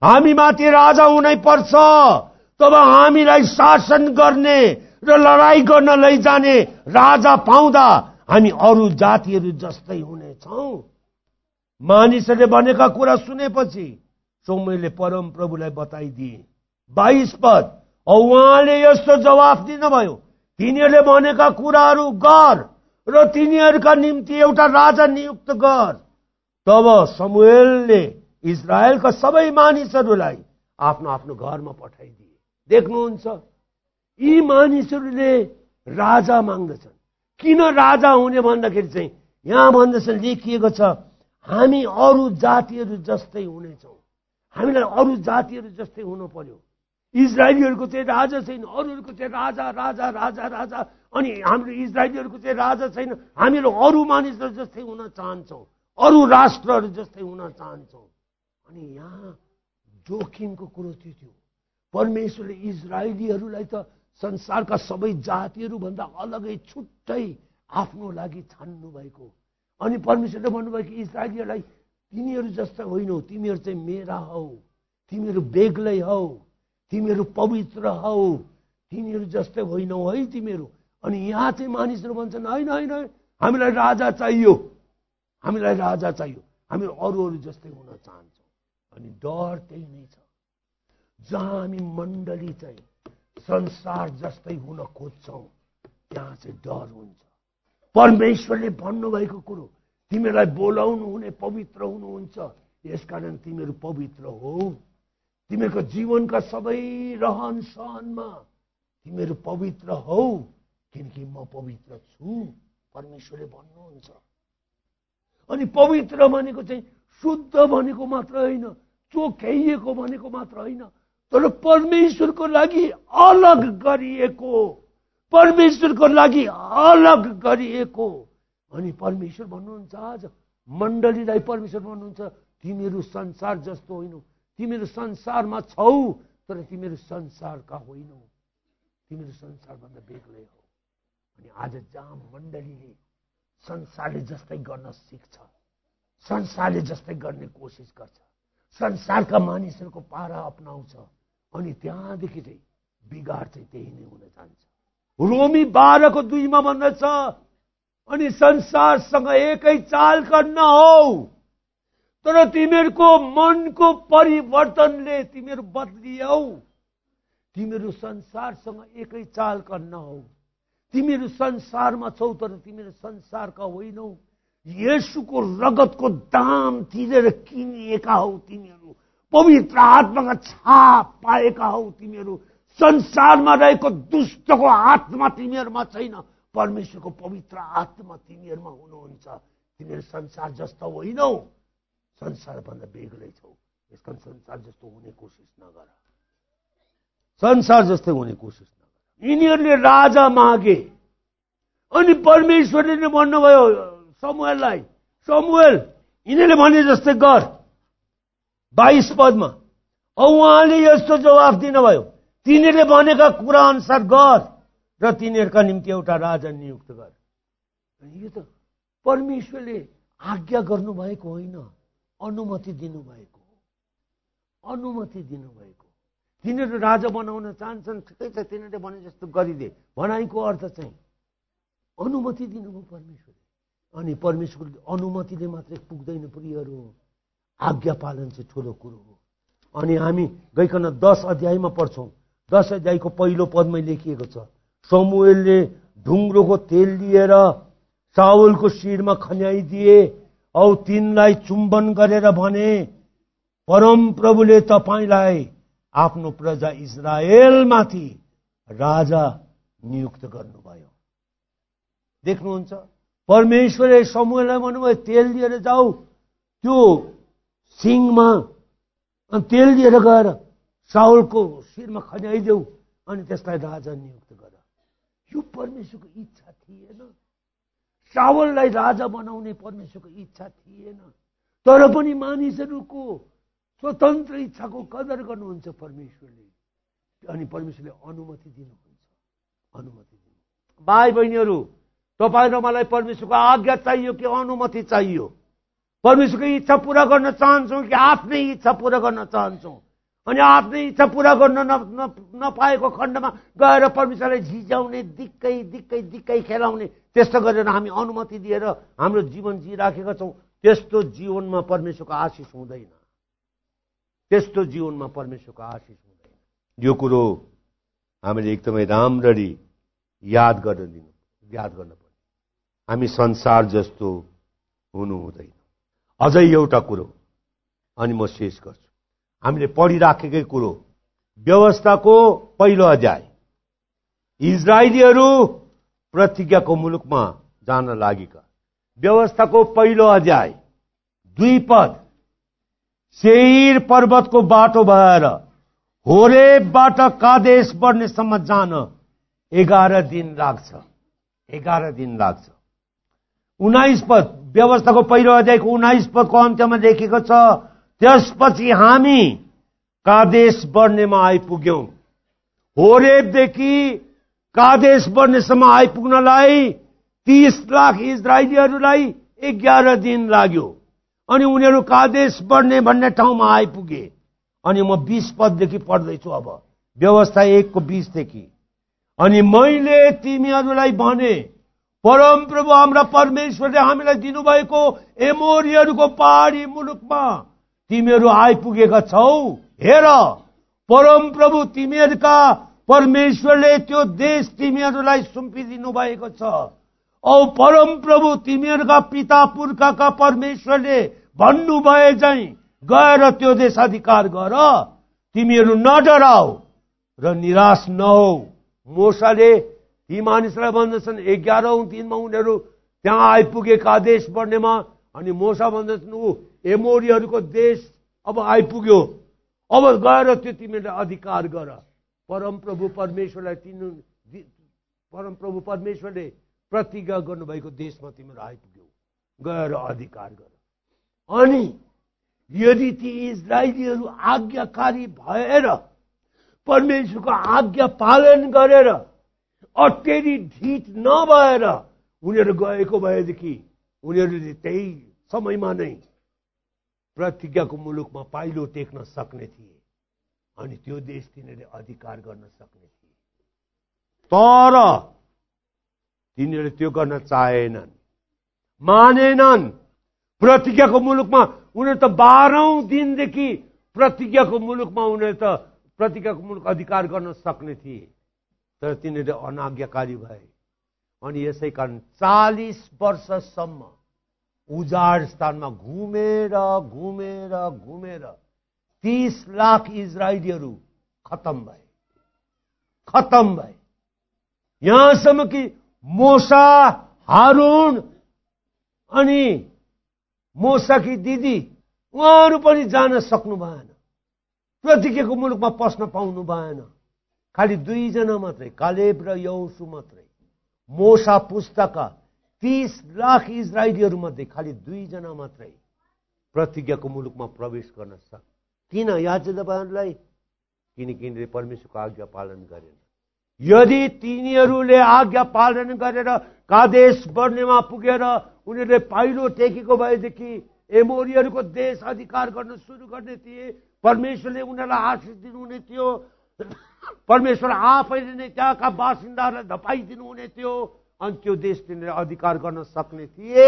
हामी माथि राजा हुनै पर्छ, तब हामीलाई शासन गर्ने र लडाई गर्न लैजाने राजा पाउँदा हामी अरू जातिहरू जस्तै हुनेछौं। मानिसहरूले भनेका कुरा सुनेपछि शमूएलले परम प्रभुलाई बताइदिए। बाइस पद, औ उहाँले यस्तो जवाफ दिनुभयो, तिनीहरूले भनेका कुराहरू गर र तिनीहरूका निम्ति एउटा राजा नियुक्त गर। तब शमूएलले इजरायलका सबै मानिसहरूलाई आफ्नो आफ्नो घरमा पठाइदिए। देख्नुहुन्छ, यी मानिसहरूले राजा माग्दछन्। किन राजा हुने भन्दाखेरि चाहिँ यहाँ भन्दछन्, लेखिएको छ, हामी अरू जातिहरू जस्तै हुनेछौँ। हामीलाई अरू जातिहरू जस्तै हुनु पर्यो। इजरायलीहरूको चाहिँ राजा छैन, अरूहरूको चाहिँ राजा राजा राजा राजा, अनि हाम्रो इजरायलीहरूको चाहिँ राजा छैन। हामीहरू अरू मानिसहरू जस्तै हुन चाहन्छौँ, अरू राष्ट्रहरू जस्तै हुन चाहन्छौँ। अनि यहाँ जोखिमको कुरो त्यो थियो। परमेश्वरले इजरायलीहरूलाई त संसारका सबै जातिहरू भन्दा अलगै छुट्टै आफ्नो लागि छान्नु भएको। अनि परमेश्वरले भन्नुभयो कि इजरायलीहरूलाई, तिमीहरू जस्ता होइनौ, तिमीहरू चाहिँ मेरा हौ, तिमीहरू बेग्लै हौ, तिमीहरू पवित्र हौ, तिमीहरू जस्तै होइनौ है तिमीहरू। अनि यहाँ चाहिँ मानिसहरू भन्छन्, होइन होइन, हामीलाई राजा चाहियो, हामीलाई राजा चाहियो, हामी अरू अरू जस्तै हुन चाहन्छौँ। अनि डर त्यही नै छ। जहाँ हामी मण्डली चाहिँ संसार जस्तै हुन खोज्छौँ, त्यहाँ चाहिँ डर हुन्छ। परमेश्वरले भन्नुभएको कुरो, तिमीलाई बोलाउनु हुने पवित्र हुनुहुन्छ, यसकारण तिमीहरू पवित्र हो। तिमीहरूको जीवनका सबै रहन सहनमा तिमीहरू पवित्र हौ, किनकि म पवित्र छु, परमेश्वरले भन्नुहुन्छ। अनि पवित्र भनेको चाहिँ शुद्ध भनेको मात्र होइन, चोख्याइएको भनेको मात्र होइन, तर परमेश्वरको लागि अलग गरिएको, परमेश्वरको लागि अलग गरिएको। अनि परमेश्वर भन्नुहुन्छ, आज मण्डलीलाई परमेश्वर भन्नुहुन्छ, तिमीहरू संसार जस्तो होइनौ, तिमीहरू संसारमा छौ, तर तिमीहरू संसारका होइनौ, तिमीहरू संसारभन्दा बेग्लै हौ। अनि आज जहाँ मण्डलीले संसारले जस्तै गर्न सिक्छ, संसारले जस्तै गर्ने कोसिस गर्छ, संसारका मानिसहरूको पारा अपनाउँछ, अनि त्यहाँदेखि चाहिँ बिगार चाहिँ त्यही नै हुन जान्छ। रोमी बाह्रको दुईमा भन्दछ, अनि संसारसँग एकै चाल गर्न हौ, तर तिमीहरूको मनको परिवर्तनले तिमीहरू बदलियौ। तिमीहरू संसारसँग एकै चाल गर्न हौ। तिमीहरू संसारमा छौ, तर तिमीहरू संसारका होइनौ। येशूको रगतको दाम तिरेर किनिएका हौ तिमीहरू, पवित्र आत्माका छाप पाएका हौ तिमीहरू। संसारमा रहेको दुष्टको आत्मा तिमीहरूमा छैन, परमेश्वरको पवित्र आत्मा तिमीहरूमा हुनुहुन्छ। तिमीहरू संसार जस्तो होइनौ, संसारभन्दा बेग्लै छौ। यसकारण संसार जस्तो हुने कोसिस नगर, संसार जस्तै हुने कोसिस नगर। यिनीहरूले राजा मागे, अनि परमेश्वरले नै भन्नुभयो शमूएललाई, शमूएल यिनीहरूले भने जस्तै गर। बाइस पदमा, औ उहाँले यस्तो जवाफ दिनुभयो, तिनीहरूले भनेका कुरा अनुसार गर र तिनीहरूका निम्ति एउटा राजा नियुक्त गर। यो त परमेश्वरले आज्ञा गर्नुभएको होइन, अनुमति दिनुभएको, अनुमति दिनुभएको। तिनीहरू राजा बनाउन चाहन्छन्, ठिकै छ, तिनीहरूले भने जस्तो गरिदे। भनाइको अर्थ चाहिँ अनुमति दिनुभयो परमेश्वरले। अनि परमेश्वरले अनुमतिले मात्रै पुग्दैन प्रियहरू, आज्ञा पालन चाहिँ ठुलो कुरो हो। अनि हामी गइकन दस अध्यायमा पढ्छौँ। दस अध्यायको पहिलो पदमै लेखिएको छ, शमूएलले ढुङ्ग्रोको तेल लिएर शाऊलको शिरमा खन्याइदिए औ तिनलाई चुम्बन गरेर भने, परम प्रभुले तपाईलाई आफ्नो प्रजा इजरायलमाथि राजा नियुक्त गर्नुभयो। देख्नुहुन्छ, परमेश्वरले शमूएललाई भन्नुभयो, तेल लिएर जाऊ, त्यो सिङमा तेल लिएर गएर शाऊलको शिरमा खन्याइदेऊ, अनि त्यसलाई राजा नियुक्त गर। यो परमेश्वरको इच्छा थिएन, शाऊललाई राजा बनाउने परमेश्वरको इच्छा थिएन। तर पनि मानिसहरूको स्वतन्त्र इच्छाको कदर गर्नुहुन्छ परमेश्वरले, अनि परमेश्वरले अनुमति दिनुहुन्छ, अनुमति दिनु। भाइ बहिनीहरू, तपाईँ र मलाई परमेश्वरको आज्ञा चाहियो कि अनुमति चाहियो? परमेश्वरको इच्छा पूरा गर्न चाहन्छौँ कि आफ्नै इच्छा पूरा गर्न चाहन्छौँ? अनि आफ्नै इच्छा पूरा गर्न नपाएको खण्डमा गएर परमेश्वरलाई झिझाउने, दिक्कै दिक्कै दिक्कै खेलाउने, त्यस्तो गरेर हामी अनुमति दिएर हाम्रो जीवन जिराखेका छौँ। त्यस्तो जीवनमा परमेश्वरको आशिष हुँदैन। त्यस्तो जीवनमा परमेश्वरको आशिष हुँदैन। यो कुरो हामीले एकदमै राम्ररी याद गर्न दिनु याद गर्न पर्छ। हामी संसार जस्तो हुनु हुँदैन। अझै एउटा कुरो, अनि म शेष गर्छु। हामीले पढिराखेकै कुरो, व्यवस्थाको पहिलो अध्याय, इजरायलीहरू प्रतिज्ञाको मुलुकमा जान लागेका। व्यवस्थाको पहिलो अध्याय दुई पद, सेईर पर्वतको बाटो भएर होरेबबाट कादेश बर्नेसम्म जान एघार दिन लाग्छ। एघार दिन लाग्छ। उन्नाइस पद, व्यवस्थाको पहिलो अध्यायको उन्नाइस पदको अन्त्यमा लेखेको छ, त्यसपछि हामी कादेश बर्नेमा आइपुग्यौं। होरेबदेखि कादेश बर्नेसम्म आइपुग्नलाई तीस लाख इजरायलीहरूलाई एघार दिन लाग्यो। अनि उनीहरू कादेश बर्ने भन्ने ठाउँमा आइपुगे। अनि म बीस पददेखि पढ्दैछु अब, व्यवस्था एकको बीसदेखि। अनि मैले तिमीहरूलाई भने, परमप्रभु हाम्रा परमेश्वरले हामीलाई दिनुभएको एमोरीहरूको पहाडी मुलुकमा तिमीहरू आइपुगेका छौ। हेर, परमप्रभु तिमीहरूका परमेश्वरले त्यो देश तिमीहरूलाई सुम्पिदिनु भएको छ। औ परमप्रभु तिमीहरूका पिता पुर्खाका परमेश्वरले भन्नुभए झैं गएर त्यो देश अधिकार गर। तिमीहरू नडराऊ र निराश नहौ। मोसाले ती मानिसलाई भन्दछन्, एघारौं दिनमा उनीहरू त्यहाँ आइपुगे कादेश बर्नेमा। अनि मोसा भन्दछन्, ऊ एमोरीहरूको देश अब आइपुग्यो, अब गएर त्यो तिमीहरूले अधिकार गर। परमप्रभु परमेश्वरलाई तिमी परमप्रभु परमेश्वरले प्रतिज्ञा गर्नुभएको देशमा तिमीहरू आइपुग्यौ, गएर अधिकार गर। अनि यदि ती इजरायलीहरू आज्ञाकारी भएर परमेश्वरको आज्ञा पालन गरेर अटेरी ढिट नभएर उनीहरू गएको भएदेखि उनीहरूले त्यही समयमा नै प्रतिज्ञाको मुलुकमा पाइलो टेक्न सक्ने थिए। अनि त्यो देश तिनीहरूले अधिकार गर्न सक्ने थिए। तर तिनीहरूले त्यो गर्न चाहेनन्, मानेनन्। प्रतिज्ञाको मुलुकमा उनीहरू त बाह्रौं दिनदेखि प्रतिज्ञाको मुलुकमा उनीहरू त प्रतिज्ञाको मुलुक अधिकार गर्न सक्ने थिए, तर तिनीहरूले अनाज्ञाकारी भए। अनि यसै कारण चालीस वर्षसम्म उजाड स्थानमा घुमेर घुमेर घुमेर तीस लाख इजरायलीहरू खत्म भए खत्म भए यहाँसम्म कि मोसा, हारून अनि मोसाकी दिदी उहाँहरू पनि जान सक्नु भएन। प्रतिज्ञाको मुलुकमा पस्न पाउनु भएन। खालि दुईजना मात्रै, कालेब र यहोशु मात्रै। मोसा पुस्ताका तीस लाख इजरायलीहरू मध्ये खालि दुईजना मात्रै प्रतिज्ञाको मुलुकमा प्रवेश गर्न सक्छ। किन? याद छ तपाईहरुलाई? किनकि यिनीहरूले परमेश्वरको आज्ञा पालन गरेन। यदि तिनीहरूले आज्ञा पालन गरेर कादेश बर्नेमा पुगेर उनीहरूले पाइलो टेकेको भएदेखि एमोरीहरूको देश अधिकार गर्न सुरु गर्ने थिए। परमेश्वरले उनीहरूलाई आशीष दिनुहुने थियो। परमेश्वर आफैले नै त्यहाँका बासिन्दाहरूलाई धपाइदिनु हुने थियो। अनि त्यो देश तिनीहरूले अधिकार गर्न सक्ने थिए।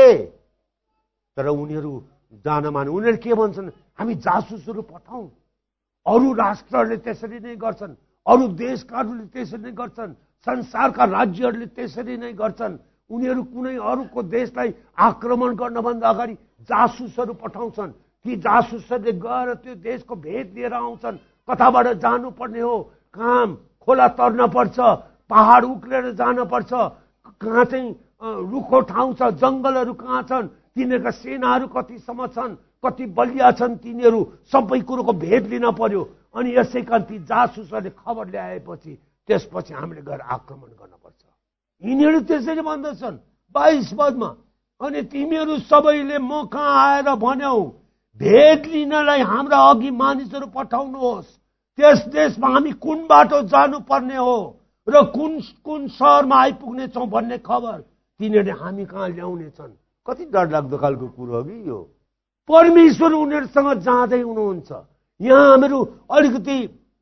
तर उनीहरू जान माने। उनीहरू के भन्छन्? हामी जासुसहरू पठाउँ। अरू राष्ट्रहरूले त्यसरी नै गर्छन्, अरू देशकाहरूले त्यसरी नै गर्छन्, संसारका राज्यहरूले त्यसरी नै गर्छन्। उनीहरू कुनै अरूको देशलाई आक्रमण गर्नभन्दा अगाडि जासुसहरू पठाउँछन्। ती जासुसहरूले गएर त्यो देशको भेद लिएर आउँछन्। कताबाट जानुपर्ने हो, कहाँ खोला तर्न पर्छ, पहाड उक्लेर जान पर्छ, कहाँ चाहिँ रुखो ठाउँ छ, जंगलहरू कहाँ छन्, तिनीहरूका सेनाहरू कतिसम्म छन्, कति बलिया छन्, तिनीहरू सबै कुरोको भेद लिन पर्यो। अनि यसै कारण ती जासुसहरूले खबर ल्याएपछि त्यसपछि हामीले गएर आक्रमण गर्न पर्छ। यिनीहरू त्यसरी भन्दछन् बाइस पदमा। अनि तिमीहरू सबैले म कहाँ आएर भन्यौ, भेद लिनलाई हाम्रा अघि मानिसहरू पठाउनुहोस्। त्यस देशमा हामी कुन बाटो जानुपर्ने हो र कुन कुन सहरमा आइपुग्ने छौं भन्ने खबर तिनीहरूले हामी कहाँ ल्याउने छन्। कति डरलाग्दो खालको कुरो हो कि यो। परमेश्वर उनीहरूसँग जाँदै हुनुहुन्छ। यहाँ हामीहरू अलिकति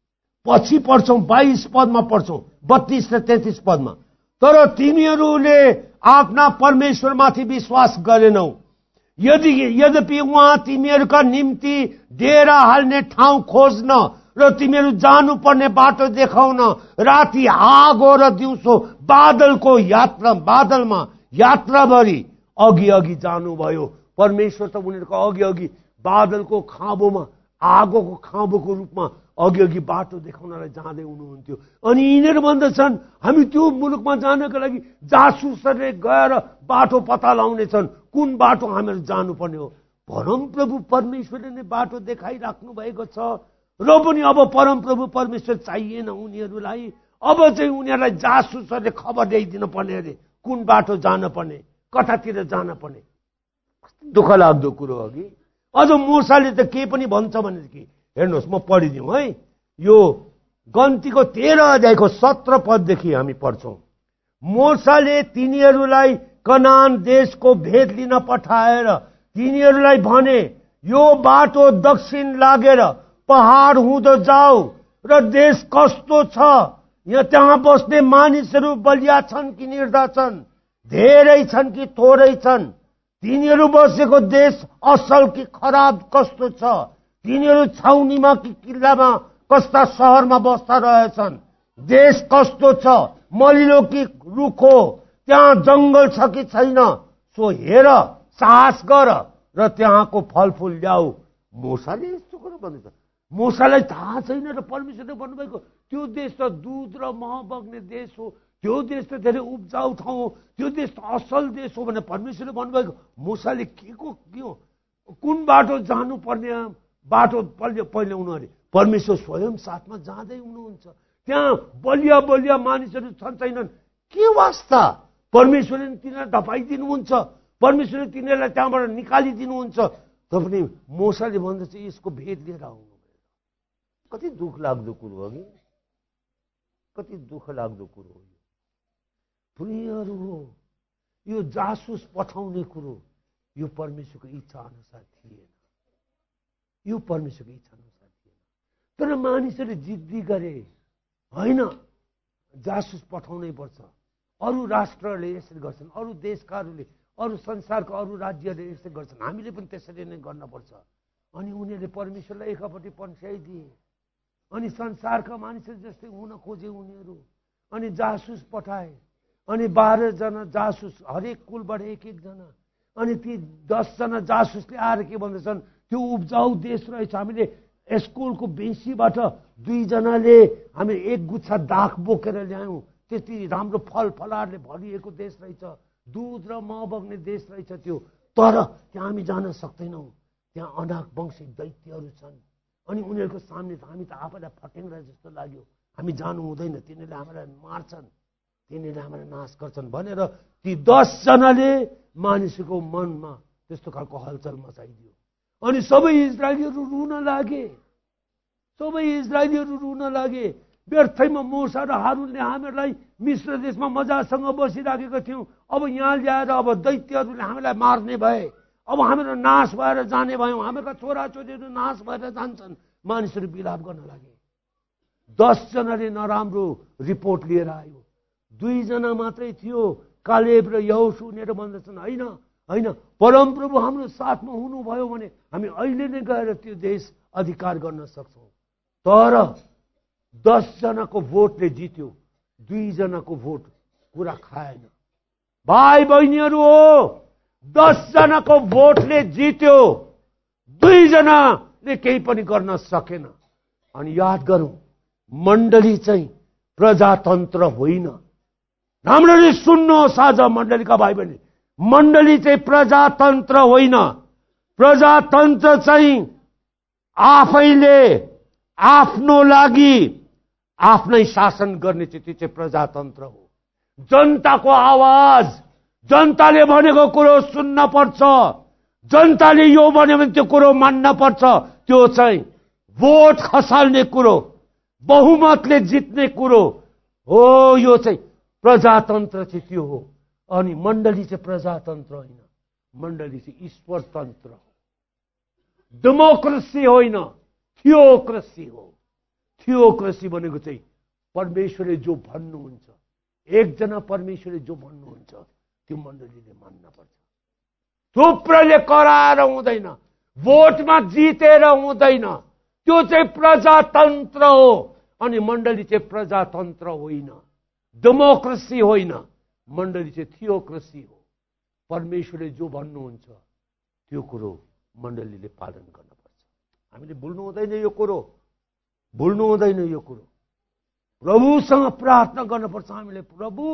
पछि पढ्छौं, बाइस पदमा पढ्छौं, बत्तीस र तेत्तीस पदमा। तर तिमीहरूले आफ्ना परमेश्वरमाथि विश्वास गरेनौ, यदि यद्यपि उहाँ तिमीहरूका निम्ति डेरा हाल्ने ठाउँ खोज्न र तिमीहरू जानुपर्ने बाटो देखाउन राति आगो र दिउँसो बादलको यात्रा बादलमा यात्राभरि अघि अघि जानुभयो। परमेश्वर त उनीहरूको अघि अघि बादलको खाँबोमा, आगोको खाँबोको रूपमा अघि अघि बाटो देखाउनलाई जाँदै हुनुहुन्थ्यो। अनि यिनीहरू भन्दछन् हामी त्यो मुलुकमा जानका लागि जासुसहरूले गएर बाटो पत्ता लगाउनेछन्, कुन बाटो हामीहरू जानुपर्ने हो। परमप्रभु परमेश्वरले नै बाटो देखाइराख्नु भएको छ र पनि अब परमप्रभु परमेश्वर चाहिएन उनीहरूलाई। अब चाहिँ उनीहरूलाई जासुसहरूले खबर ल्याइदिनु पर्ने अरे कुन बाटो जान पर्ने, कतातिर जान पर्ने। दुःख लाग्दो कुरो हो कि अझ मूसाले त के पनि भन्छ भने कि हेर्नुहोस्, म पढिदिउँ है। यो गन्तीको तेह्र अध्यायको सत्र पददेखि हामी पढ्छौं। मूसाले तिनीहरूलाई कनान देशको भेद लिन पठाएर तिनीहरूलाई भने, यो बाटो दक्षिण लागेर पहाड हुँदो जाऊ र देश कस्तो छ, यहाँ त्यहाँ बस्ने मानिसहरू बलिया छन् कि निर्धर छन्, धेरै छन् कि थोरै छन्, तिनीहरू बसेको देश असल कि खराब कस्तो छ, तिनीहरू छाउनीमा कि किल्लामा कस्ता सहरमा बस्दा रहेछन्, देश कस्तो छ, मलिलो कि रुखो, त्यहाँ जंगल छ कि छैन, सो हेर, साहस गर र त्यहाँको फलफुल ल्याऊ। मूसाले यस्तो कुरो भन्दैछ। मूसालाई थाहा छैन र परमेश्वरले भन्नुभएको त्यो देश त दूध र मह बग्ने देश हो, त्यो देश त धेरै उब्जाउ ठाउँ हो, त्यो देश त असल देश हो भनेर परमेश्वरले भन्नुभएको। मूसाले के को के हो, कुन बाटो जानुपर्ने बाटो पहिले पहिले उनीहरूले परमेश्वर स्वयं साथमा जाँदै हुनुहुन्छ। त्यहाँ बलिया बलिया मानिसहरू छन् छैनन् के वास्ता, परमेश्वरले तिनीहरूलाई धपाइदिनुहुन्छ, परमेश्वरले तिनीहरूलाई त्यहाँबाट निकालिदिनुहुन्छ। तपनि मूसाले भन्दछ यसको भेद लिएर आउनु। कति दुःख लाग्दो कुरो हो कि, कति दुःख लाग्दो कुरो हो। प्रियहरू हो, यो जासुस पठाउने कुरो यो परमेश्वरको इच्छा अनुसार थिएन, यो परमेश्वरको इच्छा अनुसार थिएन। तर मानिसहरूले जिद्दी गरे, होइन जासुस पठाउनै पर्छ। अरू राष्ट्रहरूले यसरी गर्छन्, अरू देशकाहरूले, अरू संसारका अरू राज्यहरूले यसरी गर्छन्, हामीले पनि त्यसरी नै गर्नुपर्छ। अनि उनीहरूले परमेश्वरलाई एकापट्टि पन्छ्याइदिए। अनि संसारका मानिसहरू जस्तै हुन खोजे उनीहरू। अनि जासुस पठाए। अनि बाह्र जना जासुस, हरेक कुलबाट एक एकजना। अनि ती दसजना जासुसले आएर के भन्दछन्, त्यो उब्जाउ देश रहेछ, हामीले स्कुलको बेसीबाट दुईजनाले हामी एक गुच्छा दाख बोकेर ल्यायौँ, त्यति राम्रो फल फलारले भरिएको देश रहेछ, दूध र मह बग्ने देश रहेछ त्यो। तर त्यहाँ हामी जान सक्दैनौँ, त्यहाँ अनाक वंशी दैत्यहरू छन्। अनि उनीहरूको सामने त हामी त आफैलाई फटेङ्ग्रा जस्तो लाग्यो, हामी जानु हुँदैन, तिनीहरूले हामीलाई मार्छन्, तिनीहरूले हामीलाई नाश गर्छन् भनेर ती दसजनाले मानिसको मनमा त्यस्तो खालको हलचल मचाइदियो। अनि सबै इजरायलीहरू रुन लागे, सबै इजरायलीहरू रुन लागे। व्यर्थैमा मूसा र हारूनले हामीहरूलाई मिश्र देशमा मजासँग बसिराखेको थियौँ, अब यहाँ ल्याएर अब दैत्यहरूले हामीलाई मार्ने भए, अब हामीहरू नाश भएर जाने भयौँ, हामीहरूका छोराछोरीहरू नाश भएर जान्छन्। मानिसहरू विलाप गर्न लागे। दसजनाले नराम्रो रिपोर्ट लिएर आयो, दुईजना मात्रै थियो, कालेब र यहोशू। उनीहरू भन्दछन् होइन होइन, परमप्रभु हाम्रो साथमा हुनुभयो भने हामी अहिले नै गएर त्यो देश अधिकार गर्न सक्छौँ। तर दसजनाको भोटले जित्यो, दुईजनाको भोट कुरा खाएन। भाइ बहिनीहरू हो, दसजनाको भोटले जित्यो, दुईजनाले केही पनि गर्न सकेन। अनि याद गरौँ, मण्डली चाहिँ प्रजातन्त्र होइन। राम्ररी सुन्नुहोस् आज मण्डलीका भाइ बहिनी, मण्डली चाहिँ प्रजातन्त्र होइन। प्रजातन्त्र चाहिँ आफैले आफ्नो लागि आफ्नै शासन गर्ने चाहिँ त्यो चाहिँ प्रजातन्त्र हो। जनताको आवाज, जनताले भनेको कुरो सुन्न पर्छ, जनताले यो भन्यो भने त्यो कुरो मान्न पर्छ। त्यो चाहिँ भोट खसाल्ने कुरो, बहुमतले जित्ने कुरो हो। यो चाहिँ प्रजातन्त्र चाहिँ त्यो हो। अनि मण्डली चाहिँ प्रजातन्त्र होइन, मण्डली चाहिँ ईश्वरतन्त्र हो, डेमोक्रेसी होइन, थियोक्रेसी हो। थियोक्रेसी भनेको चाहिँ परमेश्वरले जो भन्नुहुन्छ, एकजना परमेश्वरले जो भन्नुहुन्छ त्यो मण्डलीले मान्नुपर्छ। थुप्रैले कराएर हुँदैन, भोटमा जितेर हुँदैन। त्यो चाहिँ प्रजातन्त्र हो। अनि मण्डली चाहिँ प्रजातन्त्र होइन, डेमोक्रेसी होइन, मण्डली चाहिँ थियोक्रेसी हो। परमेश्वरले जो भन्नुहुन्छ त्यो कुरो मण्डलीले पालन गर्नुपर्छ। हामीले भुल्नु हुँदैन यो कुरो, भुल्नु हुँदैन यो कुरो। प्रभुसँग प्रार्थना गर्नुपर्छ हामीले, प्रभु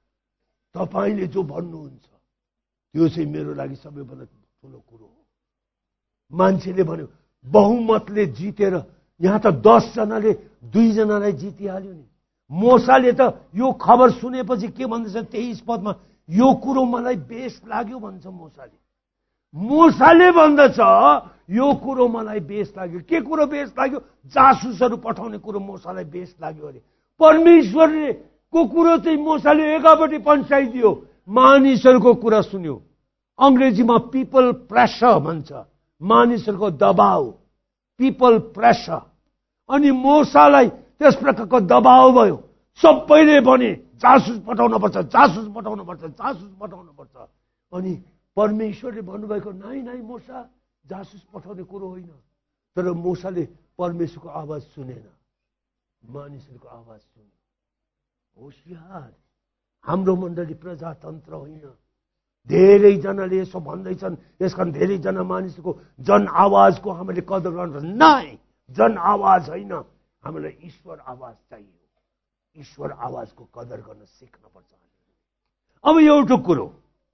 तपाईले जो भन्नुहुन्छ त्यो चाहिँ मेरो लागि सबैभन्दा ठुलो कुरो हो। मान्छेले भन्यो बहुमतले जितेर, यहाँ त दस जनाले दुईजनालाई जितिहाल्यो नि। मोसाले त यो खबर सुनेपछि के भन्दछ तेइस पदमा, यो कुरो मलाई बेस लाग्यो भन्छ मोसाले। मोसाले भन्दछ यो कुरो मलाई बेस लाग्यो। के कुरो बेस लाग्यो? जासुसहरू पठाउने कुरो मोसालाई बेस लाग्यो अरे। परमेश्वरले को कुरो चाहिँ मोसाले एकापट्टि पन्छाइदियो, मानिसहरूको कुरा सुन्यो। अंग्रेजीमा पिपल प्रेसर भन्छ, मानिसहरूको दबाव, पिपल प्रेसर। अनि मोसालाई त्यस प्रकारको दबाव भयो। सबैले भने जासुस पठाउन पर्छ, जासुस पठाउन पर्छ, जासुस पठाउन पर्छ। अनि परमेश्वरले भन्नुभएको नाइ नाइ मोसा, जासुस पठाउने कुरो होइन। तर मोसाले परमेश्वरको आवाज सुनेन, मानिसहरूको आवाज सुन्यो। होशियार, हाम्रो मण्डली प्रजातन्त्र होइन। धेरैजनाले यसो भन्दैछन्, यसकारण धेरैजना मानिसको जन आवाजको हामीले कदर गर्नुपर्छ। नाइ, जन आवाज होइन, हामीलाई ईश्वर आवाज चाहियो। ईश्वर आवाजको कदर गर्न सिक्नुपर्छ। अब एउटा कुरो,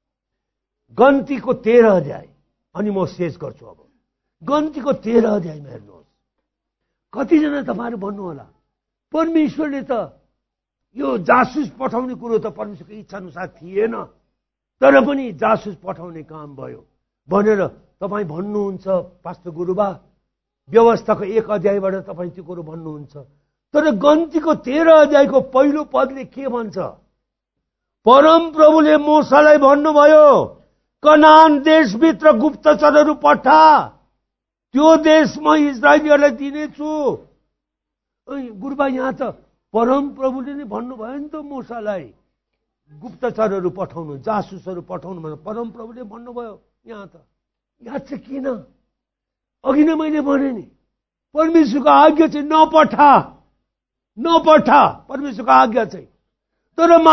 गन्तीको तेह्र अध्याय, अनि म शेष गर्छु। अब गन्तीको तेह्र अध्यायमा हेर्नुहोस्, कतिजना तपाईँहरू भन्नु होला परमेश्वरले त यो जासुस पठाउने कुरो त परमेश्वरको इच्छा अनुसार थिएन, तर पनि जासुस पठाउने काम भयो भनेर तपाईँ भन्नुहुन्छ पास्टर गुरुबा। व्यवस्थाको एक अध्यायबाट तपाईँ त्यो कुरो भन्नुहुन्छ। तर गन्तीको तेह्र अध्यायको पहिलो पदले के भन्छ? परम प्रभुले मोसालाई भन्नुभयो, कनान देशभित्र गुप्तचरहरू पठा, त्यो देश म इस्राएलीहरूलाई दिनेछु। गुरुबा, यहाँ त परम प्रभुले नै भन्नुभयो नि त मोसालाई गुप्तचरहरू पठाउनु, जासुसहरू पठाउनु भनेर परम प्रभुले भन्नुभयो। यहाँ त याद चाहिँ किन? अघि नै मैले भने नि, परमेश्वरको आज्ञा चाहिँ नपठा, नपठा, परमेश्वरको आज्ञा चाहिँ। तर